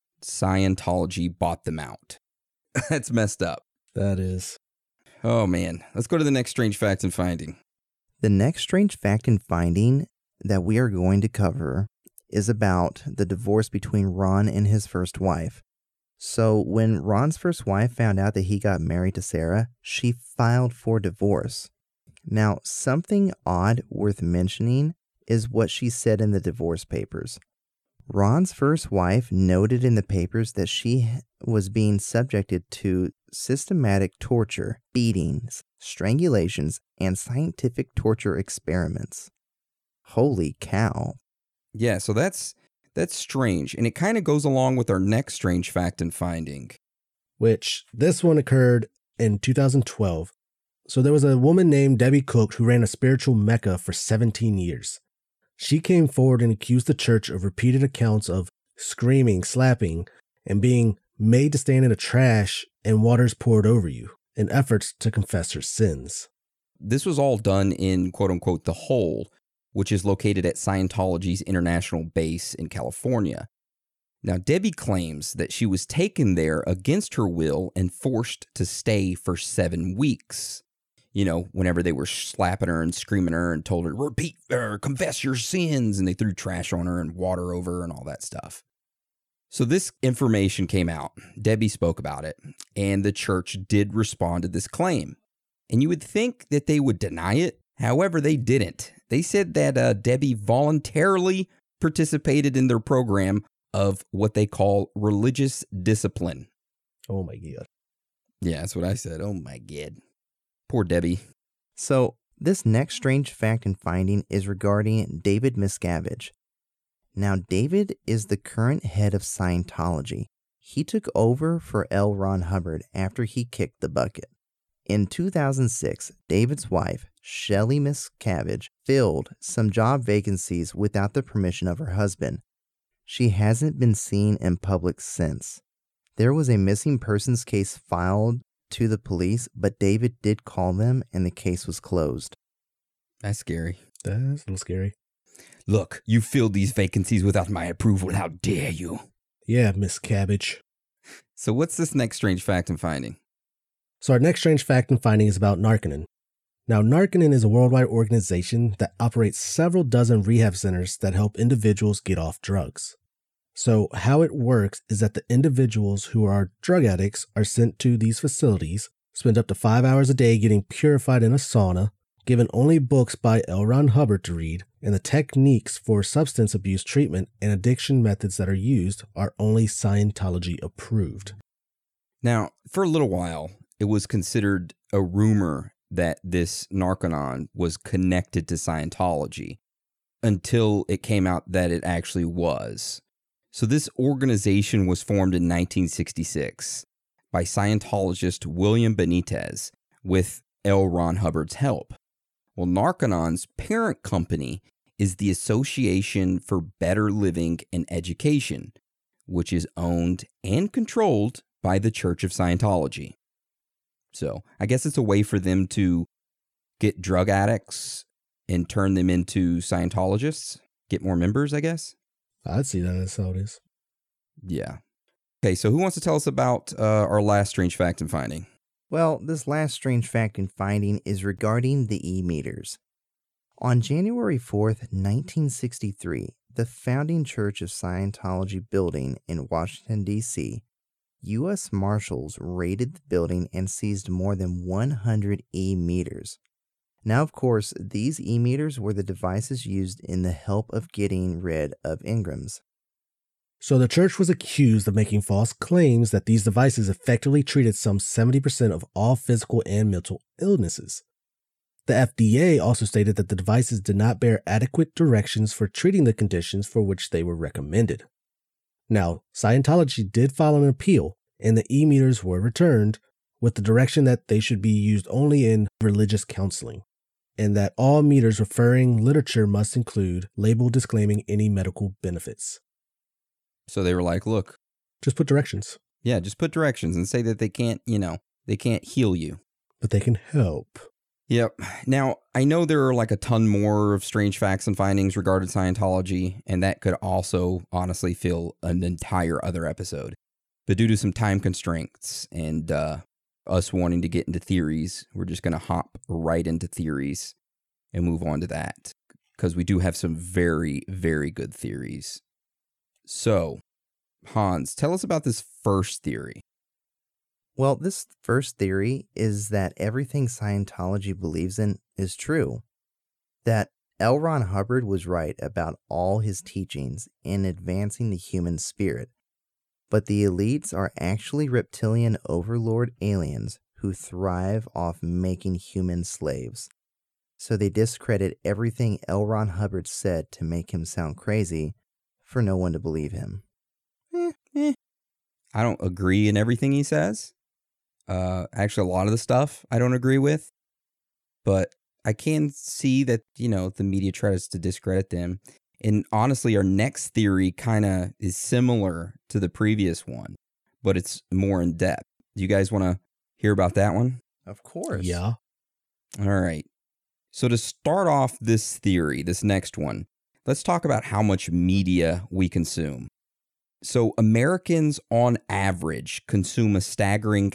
Scientology bought them out. That's messed up. That is. Oh, man. Let's go to the next strange fact and finding. The next strange fact and finding that we are going to cover is about the divorce between Ron and his first wife. So when Ron's first wife found out that he got married to Sarah, she filed for divorce. Now, something odd worth mentioning is what she said in the divorce papers. Ron's first wife noted in the papers that she was being subjected to systematic torture, beatings, strangulations, and scientific torture experiments. Holy cow. Yeah, so that's strange, and it kind of goes along with our next strange fact and finding. Which, this one occurred in 2012. So there was a woman named Debbie Cook who ran a spiritual mecca for 17 years. She came forward and accused the church of repeated accounts of screaming, slapping, and being made to stand in the trash and waters poured over you in efforts to confess her sins. This was all done in, quote-unquote, the Hole, which is located at Scientology's international base in California. Now, Debbie claims that she was taken there against her will and forced to stay for 7 weeks. You know, whenever they were slapping her and screaming her and told her, repeat or confess your sins, and they threw trash on her and water over her and all that stuff. So this information came out. Debbie spoke about it, and the church did respond to this claim. And you would think that they would deny it. However, they didn't. They said that Debbie voluntarily participated in their program of what they call religious discipline. Oh my God. Yeah, that's what I said. Oh my God. Poor Debbie. So, this next strange fact and finding is regarding David Miscavige. Now, David is the current head of Scientology. He took over for L. Ron Hubbard after he kicked the bucket. In 2006, David's wife, Shelley Miscavige, filled some job vacancies without the permission of her husband. She hasn't been seen in public since. There was a missing persons case filed to the police, but David did call them and the case was closed. That's scary. That's a little scary. Look, you filled these vacancies without my approval. How dare you? Yeah, Miss Cabbage. So what's this next strange fact and finding? So our next strange fact and finding is about Narconon. Now, Narconon is a worldwide organization that operates several dozen rehab centers that help individuals get off drugs. So how it works is that the individuals who are drug addicts are sent to these facilities, spend up to 5 hours a day getting purified in a sauna, given only books by L. Ron Hubbard to read, and the techniques for substance abuse treatment and addiction methods that are used are only Scientology approved. Now, for a little while, it was considered a rumor that this Narconon was connected to Scientology until it came out that it actually was. So this organization was formed in 1966 by Scientologist William Benitez with L. Ron Hubbard's help. Well, Narconon's parent company is the Association for Better Living and Education, which is owned and controlled by the Church of Scientology. So I guess it's a way for them to get drug addicts and turn them into Scientologists, get more members, I guess. I'd see that as how it is. Yeah. Okay, so who wants to tell us about our last strange fact and finding? Well, this last strange fact and finding is regarding the e-meters. On January 4th, 1963, the founding Church of Scientology building in Washington, D.C., U.S. Marshals raided the building and seized more than 100 e-meters. Now, of course, these e-meters were the devices used in the help of getting rid of engrams. So the church was accused of making false claims that these devices effectively treated some 70% of all physical and mental illnesses. The FDA also stated that the devices did not bear adequate directions for treating the conditions for which they were recommended. Now, Scientology did file an appeal, and the e-meters were returned with the direction that they should be used only in religious counseling, and that all meters referring literature must include label disclaiming any medical benefits. So they were like, look. Just put directions. Yeah, just put directions and say that they can't, they can't heal you. But they can help. Yep. Now, I know there are like a ton more of strange facts and findings regarding Scientology, and that could also honestly fill an entire other episode. But due to some time constraints and us wanting to get into theories, we're just going to hop right into theories and move on to that, because we do have some very, very good theories. So, Hans, tell us about this first theory. Well, this first theory is that everything Scientology believes in is true. That L. Ron Hubbard was right about all his teachings in advancing the human spirit, but the elites are actually reptilian overlord aliens who thrive off making human slaves. So they discredit everything L. Ron Hubbard said to make him sound crazy for no one to believe him. I don't agree in everything he says. Actually, a lot of the stuff I don't agree with, but I can see that, the media tries to discredit them. And honestly, our next theory kind of is similar to the previous one, but it's more in depth. Do you guys want to hear about that one? Of course. Yeah. All right. So to start off this theory, this next one, let's talk about how much media we consume. So Americans on average consume a staggering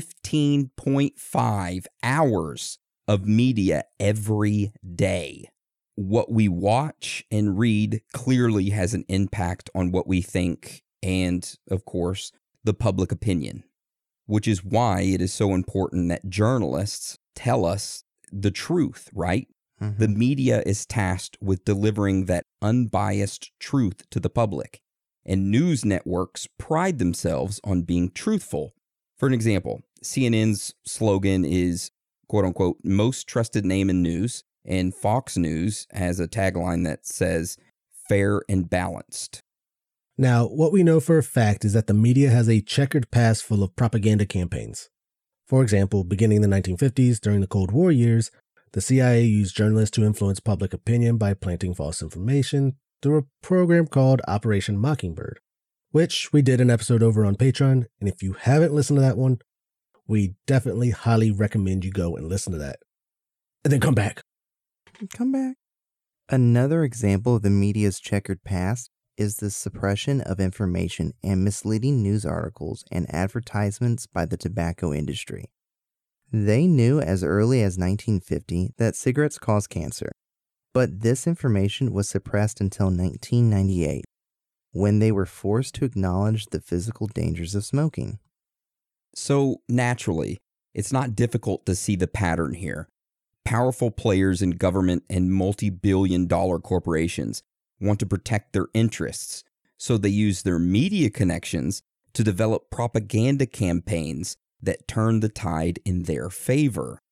15.5 hours of media every day. What we watch and read clearly has an impact on what we think and, of course, the public opinion, which is why it is so important that journalists tell us the truth, right? Mm-hmm. The media is tasked with delivering that unbiased truth to the public, and news networks pride themselves on being truthful. For an example, CNN's slogan is, quote unquote, most trusted name in news, and Fox News has a tagline that says, fair and balanced. Now, what we know for a fact is that the media has a checkered past full of propaganda campaigns. For example, beginning in the 1950s, during the Cold War years, the CIA used journalists to influence public opinion by planting false information through a program called Operation Mockingbird, which we did an episode over on Patreon, and if you haven't listened to that one, we definitely highly recommend you go and listen to that. And then come back. Come back. Another example of the media's checkered past is the suppression of information and misleading news articles and advertisements by the tobacco industry. They knew as early as 1950 that cigarettes cause cancer, but this information was suppressed until 1998, when they were forced to acknowledge the physical dangers of smoking. So, naturally, it's not difficult to see the pattern here. Powerful players in government and multi-billion-dollar corporations want to protect their interests, so they use their media connections to develop propaganda campaigns that turn the tide in their favor.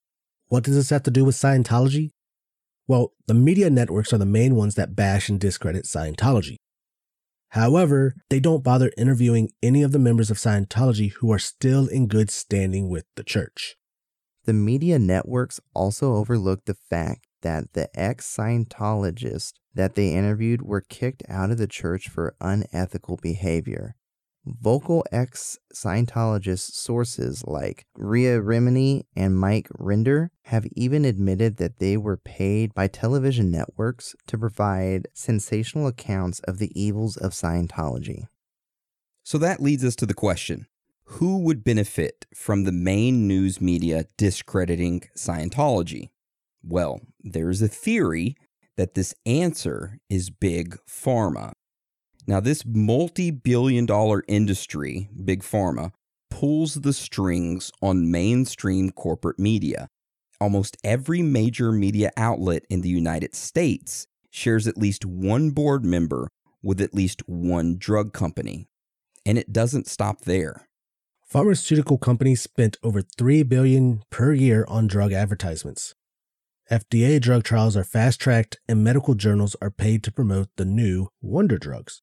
What does this have to do with Scientology? Well, the media networks are the main ones that bash and discredit Scientology. However, they don't bother interviewing any of the members of Scientology who are still in good standing with the church. The media networks also overlooked the fact that the ex-Scientologists that they interviewed were kicked out of the church for unethical behavior. Vocal ex-Scientologist sources like Rhea Rimini and Mike Rinder have even admitted that they were paid by television networks to provide sensational accounts of the evils of Scientology. So that leads us to the question, who would benefit from the main news media discrediting Scientology? Well, there's a theory that this answer is Big Pharma. Now, this multi-billion-dollar industry, Big Pharma, pulls the strings on mainstream corporate media. Almost every major media outlet in the United States shares at least one board member with at least one drug company. And it doesn't stop there. Pharmaceutical companies spent over $3 billion per year on drug advertisements. FDA drug trials are fast-tracked and medical journals are paid to promote the new wonder drugs.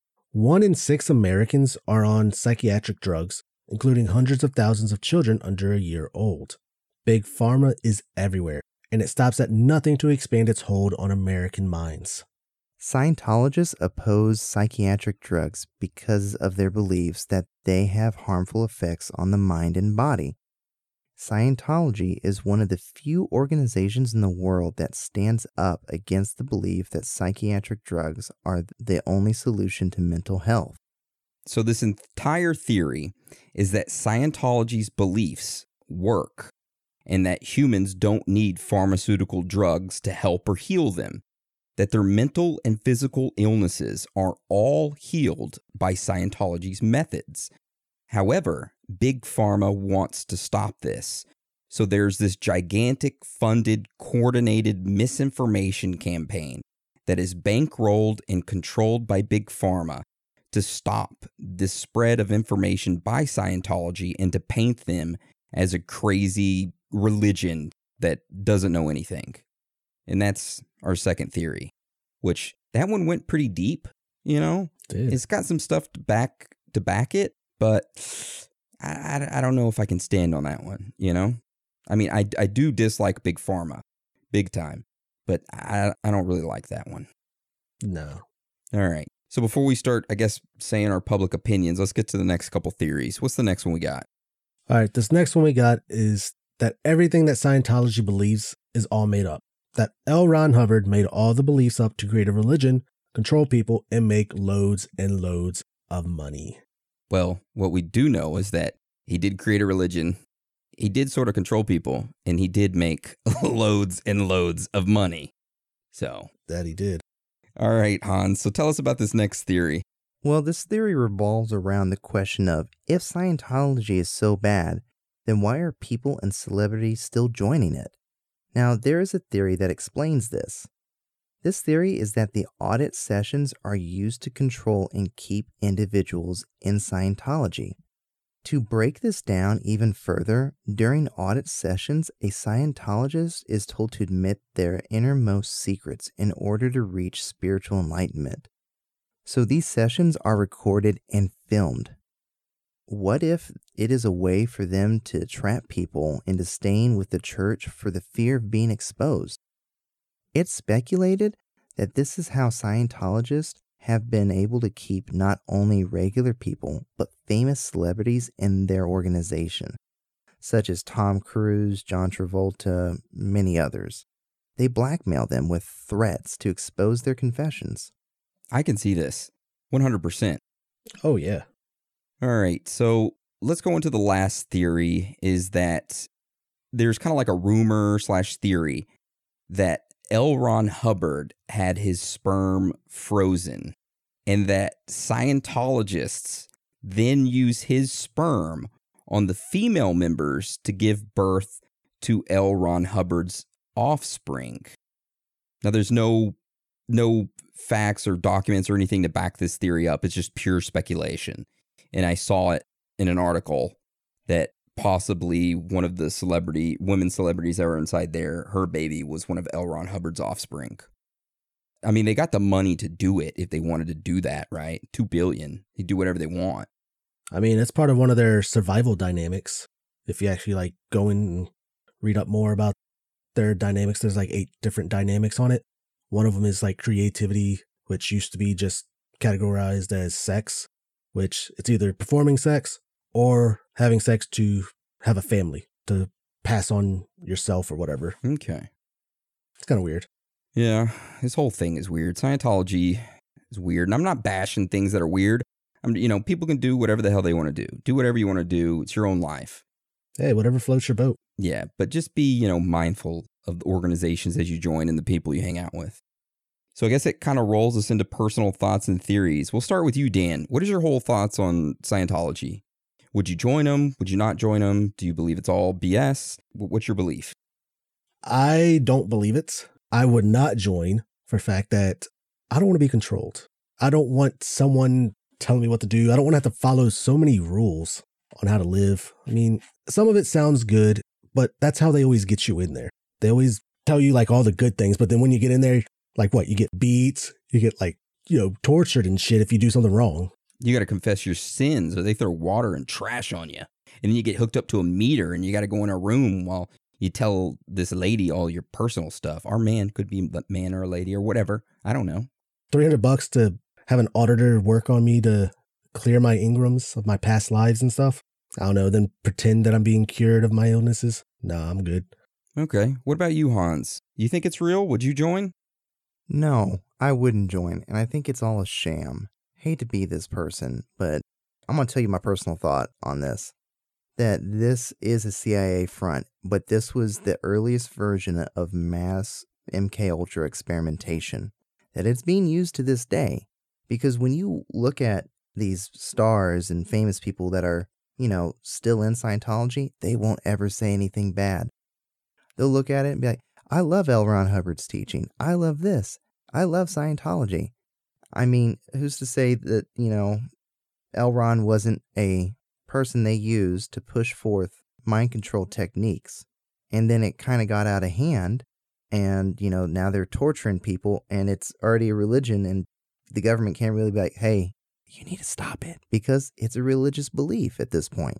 1 in 6 Americans are on psychiatric drugs, including hundreds of thousands of children under a year old. Big Pharma is everywhere, and it stops at nothing to expand its hold on American minds. Scientologists oppose psychiatric drugs because of their beliefs that they have harmful effects on the mind and body. Scientology is one of the few organizations in the world that stands up against the belief that psychiatric drugs are the only solution to mental health. So this entire theory is that Scientology's beliefs work and that humans don't need pharmaceutical drugs to help or heal them, that their mental and physical illnesses are all healed by Scientology's methods. However, Big Pharma wants to stop this. So there's this gigantic, funded, coordinated misinformation campaign that is bankrolled and controlled by Big Pharma to stop the spread of information by Scientology and to paint them as a crazy religion that doesn't know anything. And that's our second theory, which that one went pretty deep, you know? It's got some stuff to back it, but I don't know if I can stand on that one, you know? I mean, I do dislike Big Pharma, big time, but I don't really like that one. No. All right. So before we start, I guess, saying our public opinions, let's get to the next couple theories. What's the next one we got? All right, this next one we got is that everything that Scientology believes is all made up. That L. Ron Hubbard made all the beliefs up to create a religion, control people, and make loads and loads of money. Well, what we do know is that he did create a religion, he did sort of control people, and he did make loads and loads of money. So that he did. All right, Hans, so tell us about this next theory. Well, this theory revolves around the question of, if Scientology is so bad, then why are people and celebrities still joining it? Now, there is a theory that explains this. This theory is that the audit sessions are used to control and keep individuals in Scientology. To break this down even further, during audit sessions, a Scientologist is told to admit their innermost secrets in order to reach spiritual enlightenment. So these sessions are recorded and filmed. What if it is a way for them to trap people into staying with the church for the fear of being exposed? It's speculated that this is how Scientologists have been able to keep not only regular people, but famous celebrities in their organization, such as Tom Cruise, John Travolta, many others. They blackmail them with threats to expose their confessions. I can see this 100%. Oh, yeah. All right, so let's go into the last theory, is that there's kind of like a rumor/theory that L. Ron Hubbard had his sperm frozen and that Scientologists then use his sperm on the female members to give birth to L. Ron Hubbard's offspring. Now, there's no facts or documents or anything to back this theory up. It's just pure speculation. And I saw it in an article that possibly one of the women celebrities that were inside there, her baby was one of L. Ron Hubbard's offspring. I mean, they got the money to do it if they wanted to do that, right? $2 billion. They do whatever they want. I mean, it's part of one of their survival dynamics. If you actually like go in and read up more about their dynamics, there's like 8 different dynamics on it. One of them is like creativity, which used to be just categorized as sex, which it's either performing sex or having sex to have a family, to pass on yourself or whatever. Okay. It's kind of weird. Yeah, this whole thing is weird. Scientology is weird. And I'm not bashing things that are weird. People can do whatever the hell they want to do. Do whatever you want to do. It's your own life. Hey, whatever floats your boat. Yeah, but just be, mindful of the organizations that you join and the people you hang out with. So I guess it kind of rolls us into personal thoughts and theories. We'll start with you, Dan. What is your whole thoughts on Scientology? Would you join them? Would you not join them? Do you believe it's all BS? What's your belief? I don't believe it. I would not join for the fact that I don't want to be controlled. I don't want someone telling me what to do. I don't want to have to follow so many rules on how to live. I mean, some of it sounds good, but that's how they always get you in there. They always tell you like all the good things, but then when you get in there, like what? You get beat, you get like, tortured and shit if you do something wrong. You got to confess your sins or they throw water and trash on you. And then you get hooked up to a meter and you got to go in a room while you tell this lady all your personal stuff. Our man could be a man or a lady or whatever. I don't know. $300 to have an auditor work on me to clear my Ingrams of my past lives and stuff. I don't know. Then pretend that I'm being cured of my illnesses. Nah, I'm good. Okay. What about you, Hans? You think it's real? Would you join? No, I wouldn't join, and I think it's all a sham. Hate to be this person, but I'm going to tell you my personal thought on this. That this is a CIA front, but this was the earliest version of mass MKUltra experimentation. That it's being used to this day. Because when you look at these stars and famous people that are, still in Scientology, they won't ever say anything bad. They'll look at it and be like, I love L. Ron Hubbard's teaching. I love this. I love Scientology. I mean, who's to say that, L. Ron wasn't a person they used to push forth mind control techniques. And then it kind of got out of hand. And, now they're torturing people and it's already a religion and the government can't really be like, hey, you need to stop it because it's a religious belief at this point.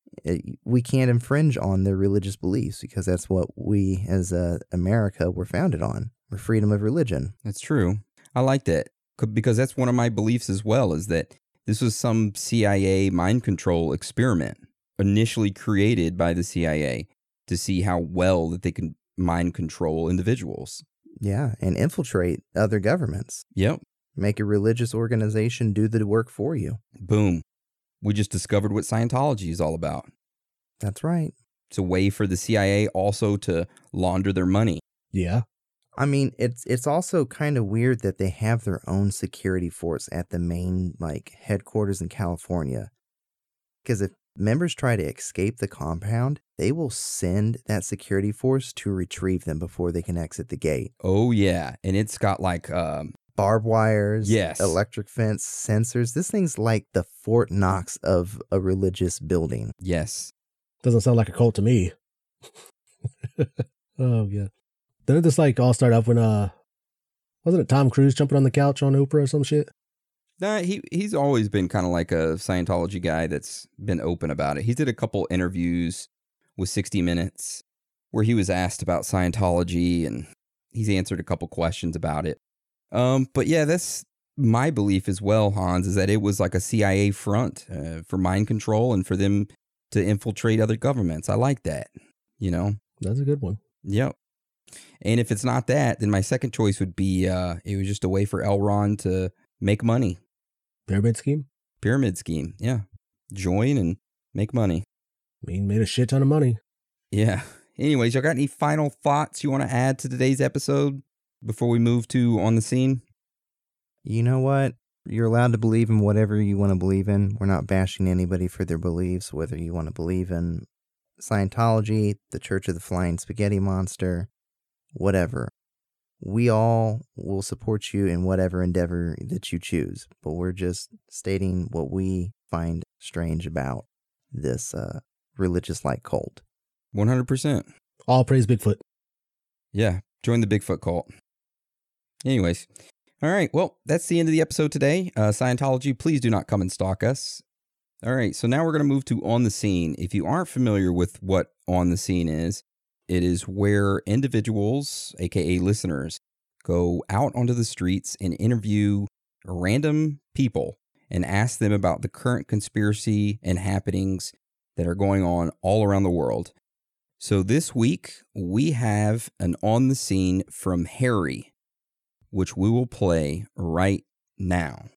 We can't infringe on their religious beliefs because that's what we as America were founded on. We're freedom of religion. That's true. I like that because that's one of my beliefs as well, is that this was some CIA mind control experiment initially created by the CIA to see how well that they can mind control individuals. Yeah, and infiltrate other governments. Yep. Make a religious organization do the work for you. Boom. We just discovered what Scientology is all about. That's right. It's a way for the CIA also to launder their money. Yeah. I mean, it's also kind of weird that they have their own security force at the main headquarters in California. Because if members try to escape the compound, they will send that security force to retrieve them before they can exit the gate. Oh, yeah. And it's got barbed wires, yes, electric fence, sensors. This thing's like the Fort Knox of a religious building. Yes. Doesn't sound like a cult to me. Oh, yeah. Didn't this all start up when, wasn't it Tom Cruise jumping on the couch on Oprah or some shit? Nah, he's always been kind of like a Scientology guy that's been open about it. He did a couple interviews with 60 Minutes where he was asked about Scientology and he's answered a couple questions about it. But yeah, that's my belief as well, Hans, is that it was like a CIA front for mind control and for them to infiltrate other governments. I like that, That's a good one. Yep. And if it's not that, then my second choice would be it was just a way for L. Ron to make money. Pyramid scheme? Pyramid scheme, yeah. Join and make money. I mean, made a shit ton of money. Yeah. Anyways, y'all got any final thoughts you want to add to today's episode before we move to On the Scene? You know what? You're allowed to believe in whatever you want to believe in. We're not bashing anybody for their beliefs, whether you want to believe in Scientology, the Church of the Flying Spaghetti Monster, whatever. We all will support you in whatever endeavor that you choose, but we're just stating what we find strange about this religious-like cult. 100%. All praise Bigfoot. Yeah, join the Bigfoot cult. Anyways, all right, well, that's the end of the episode today. Scientology, please do not come and stalk us. All right, so now we're going to move to On the Scene. If you aren't familiar with what On the Scene is, it is where individuals, aka listeners, go out onto the streets and interview random people and ask them about the current conspiracy and happenings that are going on all around the world. So this week, we have an On the Scene from Harry, which we will play right now.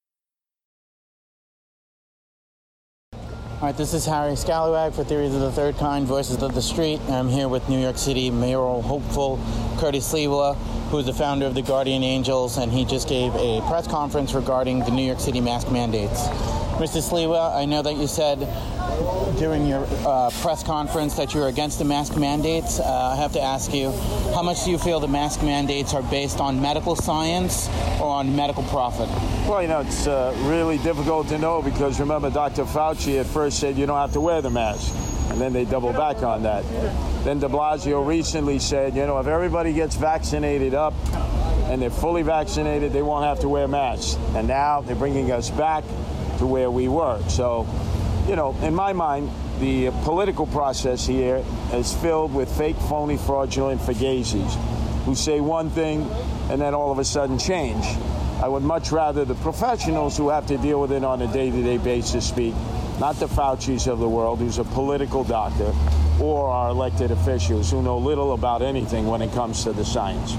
All right, this is Harry Scallywag for Theories of the Third Kind, Voices of the Street. I'm here with New York City mayoral hopeful Curtis Sliwa, who is the founder of the Guardian Angels, and he just gave a press conference regarding the New York City mask mandates. Mr. Sliwa, I know that you said during your press conference that you were against the mask mandates. I have to ask you, how much do you feel the mask mandates are based on medical science or on medical profit? Well, it's really difficult to know because remember, Dr. Fauci at first said you don't have to wear the mask, and then they doubled back on that. Then de Blasio recently said, if everybody gets vaccinated up and they're fully vaccinated, they won't have to wear masks. And now they're bringing us back to where we were. So, in my mind, the political process here is filled with fake, phony, fraudulent fugazis who say one thing and then all of a sudden change. I would much rather the professionals who have to deal with it on a day-to-day basis speak, not the Faucis of the world, who's a political doctor, or our elected officials who know little about anything when it comes to the science.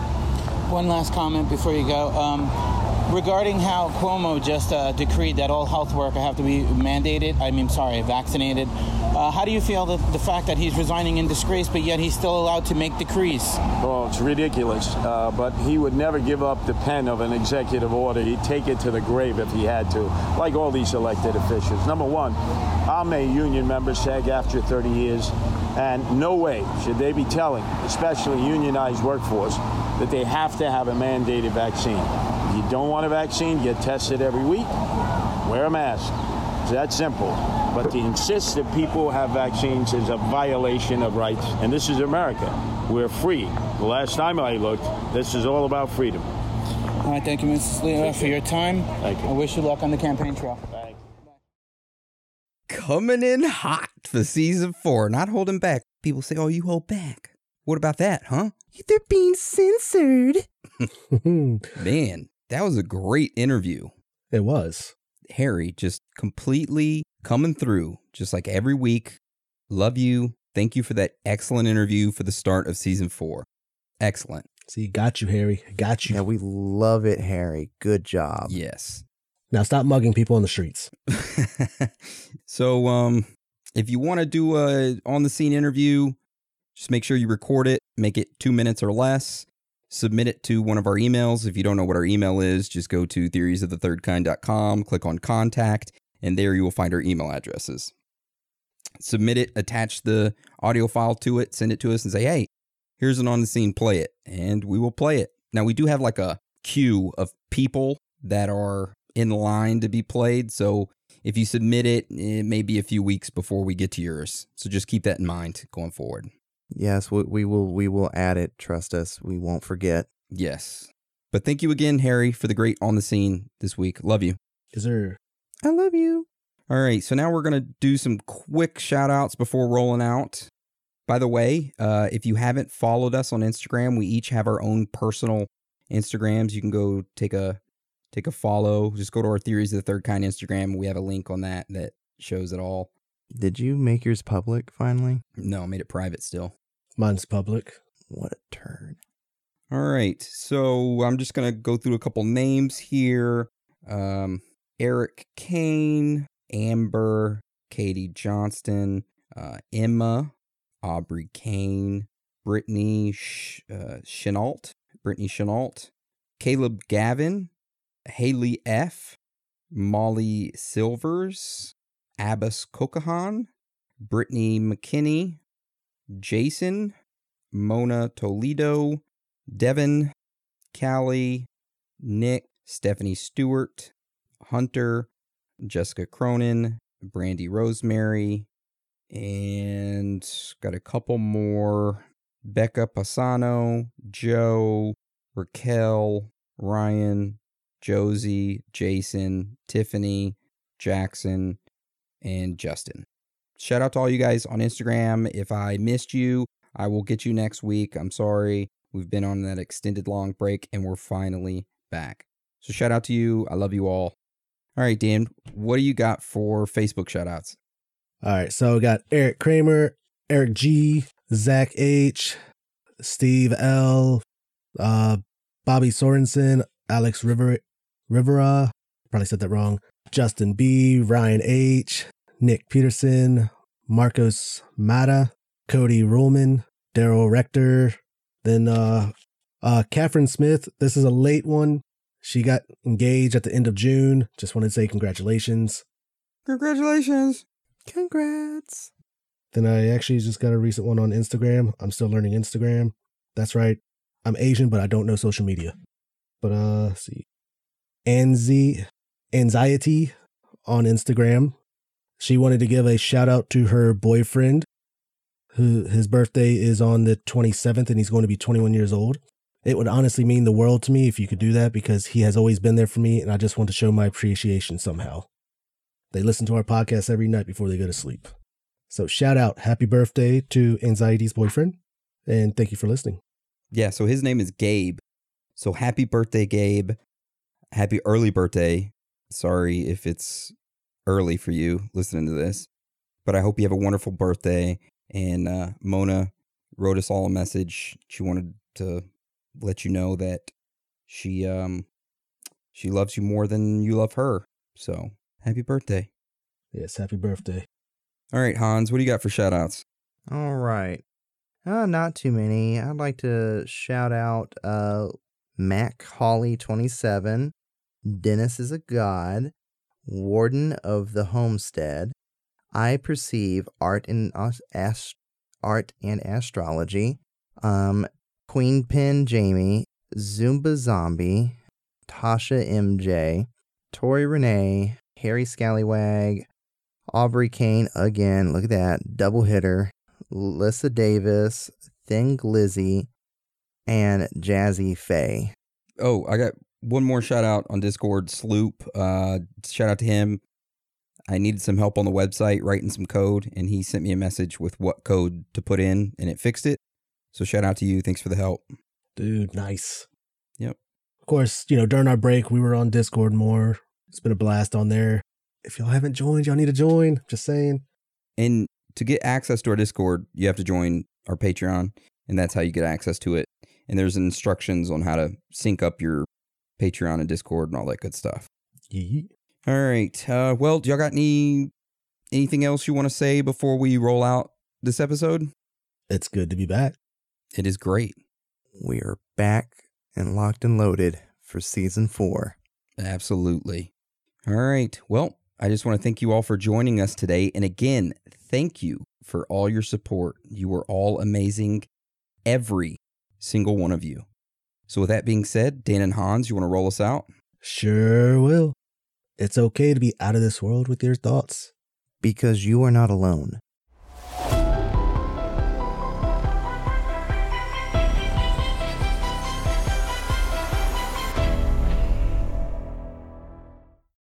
One last comment before you go. Regarding how Cuomo just decreed that all health workers have to be vaccinated. How do you feel that the fact that he's resigning in disgrace, but yet he's still allowed to make decrees? Well, it's ridiculous, but he would never give up the pen of an executive order. He'd take it to the grave if he had to, like all these elected officials. Number one, I'm a union member, SAG-AFTRA 30 years, and no way should they be telling, especially unionized workforce, that they have to have a mandated vaccine. If you don't want a vaccine, get tested every week, wear a mask. It's that simple. But to insist that people have vaccines is a violation of rights. And this is America. We're free. The last time I looked, this is all about freedom. All right, thank you, Mrs. Sliwa, for your time. Thank you. I wish you luck on the campaign trail. Thanks. Coming in hot for season 4, not holding back. People say, oh, you hold back. What about that, huh? They're being censored. Man, that was a great interview. It was. Harry just completely coming through, just like every week. Love you. Thank you for that excellent interview for the start of season 4. Excellent. See, got you, Harry. Got you. Yeah, we love it, Harry. Good job. Yes. Now stop mugging people on the streets. So, if you want to do a on the scene interview, just make sure you record it, make it 2 minutes or less, submit it to one of our emails. If you don't know what our email is, just go to theoriesofthethirdkind.com, click on contact, and there you will find our email addresses. Submit it, attach the audio file to it, send it to us and say, hey, here's an on the scene, play it, and we will play it. Now, we do have like a queue of people that are in line to be played, so if you submit it, it may be a few weeks before we get to yours. So just keep that in mind going forward. Yes, we will add it. Trust us. We won't forget. Yes. But thank you again, Harry, for the great on the scene this week. Love you. Is there? I love you. All right. So now we're going to do some quick shout outs before rolling out. By the way, if you haven't followed us on Instagram, we each have our own personal Instagrams. You can go take a follow. Just go to our Theories of the Third Kind Instagram. We have a link on that shows it all. Did you make yours public finally? No, I made it private still. Mine's public. What a turd. All right. So I'm just going to go through a couple names here. Eric Kane, Amber, Katie Johnston, Emma, Aubrey Kane, Brittany Chenault, Caleb Gavin, Haley F., Molly Silvers, Abbas Kokahan, Brittany McKinney, Jason, Mona Toledo, Devin, Callie, Nick, Stephanie Stewart, Hunter, Jessica Cronin, Brandy Rosemary, And got a couple more. Becca Passano, Joe, Raquel, Ryan, Josie, Jason, Tiffany, Jackson, and Justin. Shout out to all you guys on Instagram. If I missed you, I will get you next week. I'm sorry. We've been on that extended long break, and we're finally back. So shout out to you. I love you all. All right, Dan, what do you got for Facebook shout outs? All right, so we got Eric Kramer, Eric G, Zach H, Steve L, Bobby Sorensen, Alex Rivera, probably said that wrong, Justin B, Ryan H, Nick Peterson, Marcos Mata, Cody Ruhlman, Daryl Rector, then Catherine Smith. This is a late one. She got engaged at the end of June. Just wanted to say congratulations. Congratulations. Congrats. Then I actually just got a recent one on Instagram. I'm still learning Instagram. That's right. I'm Asian, but I don't know social media. But let's see. Anxiety on Instagram. She wanted to give a shout out to her boyfriend, who his birthday is on the 27th and he's going to be 21 years old. It would honestly mean the world to me if you could do that, because he has always been there for me and I just want to show my appreciation somehow. They listen to our podcast every night before they go to sleep. So shout out, happy birthday to Anxiety's boyfriend, and thank you for listening. Yeah, so his name is Gabe. So happy birthday, Gabe. Happy early birthday. Sorry if it's early for you listening to this, but I hope you have a wonderful birthday. And Mona wrote us all a message. She wanted to let you know that she loves you more than you love her. So happy birthday. Yes, happy birthday. All right, Hans, what do you got for shout outs? All right. Not too many. I'd like to shout out Mac Hawley 27, Dennis is a God, Warden of the Homestead, I Perceive Art and Astrology, Queen Pin Jamie, Zumba Zombie, Tasha MJ, Tori Renee, Harry Scallywag, Aubrey Kane again, look at that, double hitter, Lissa Davis, Thing Glizzy, and Jazzy Faye. Oh, I got one more shout out on Discord, Sloop. Shout out to him. I needed some help on the website writing some code, and he sent me a message with what code to put in, and it fixed it. So shout out to you. Thanks for the help. Dude, nice. Yep. Of course, during our break, we were on Discord more. It's been a blast on there. If y'all haven't joined, y'all need to join. Just saying. And to get access to our Discord, you have to join our Patreon, and that's how you get access to it. And there's instructions on how to sync up your Patreon and Discord and all that good stuff. Yeah. All right. Well, do y'all got anything else you want to say before we roll out this episode? It's good to be back. It is great. We are back and locked and loaded for season 4. Absolutely. All right. Well, I just want to thank you all for joining us today. And again, thank you for all your support. You are all amazing. Every single one of you. So with that being said, Dan and Hans, you want to roll us out? Sure will. It's okay to be out of this world with your thoughts. Because you are not alone.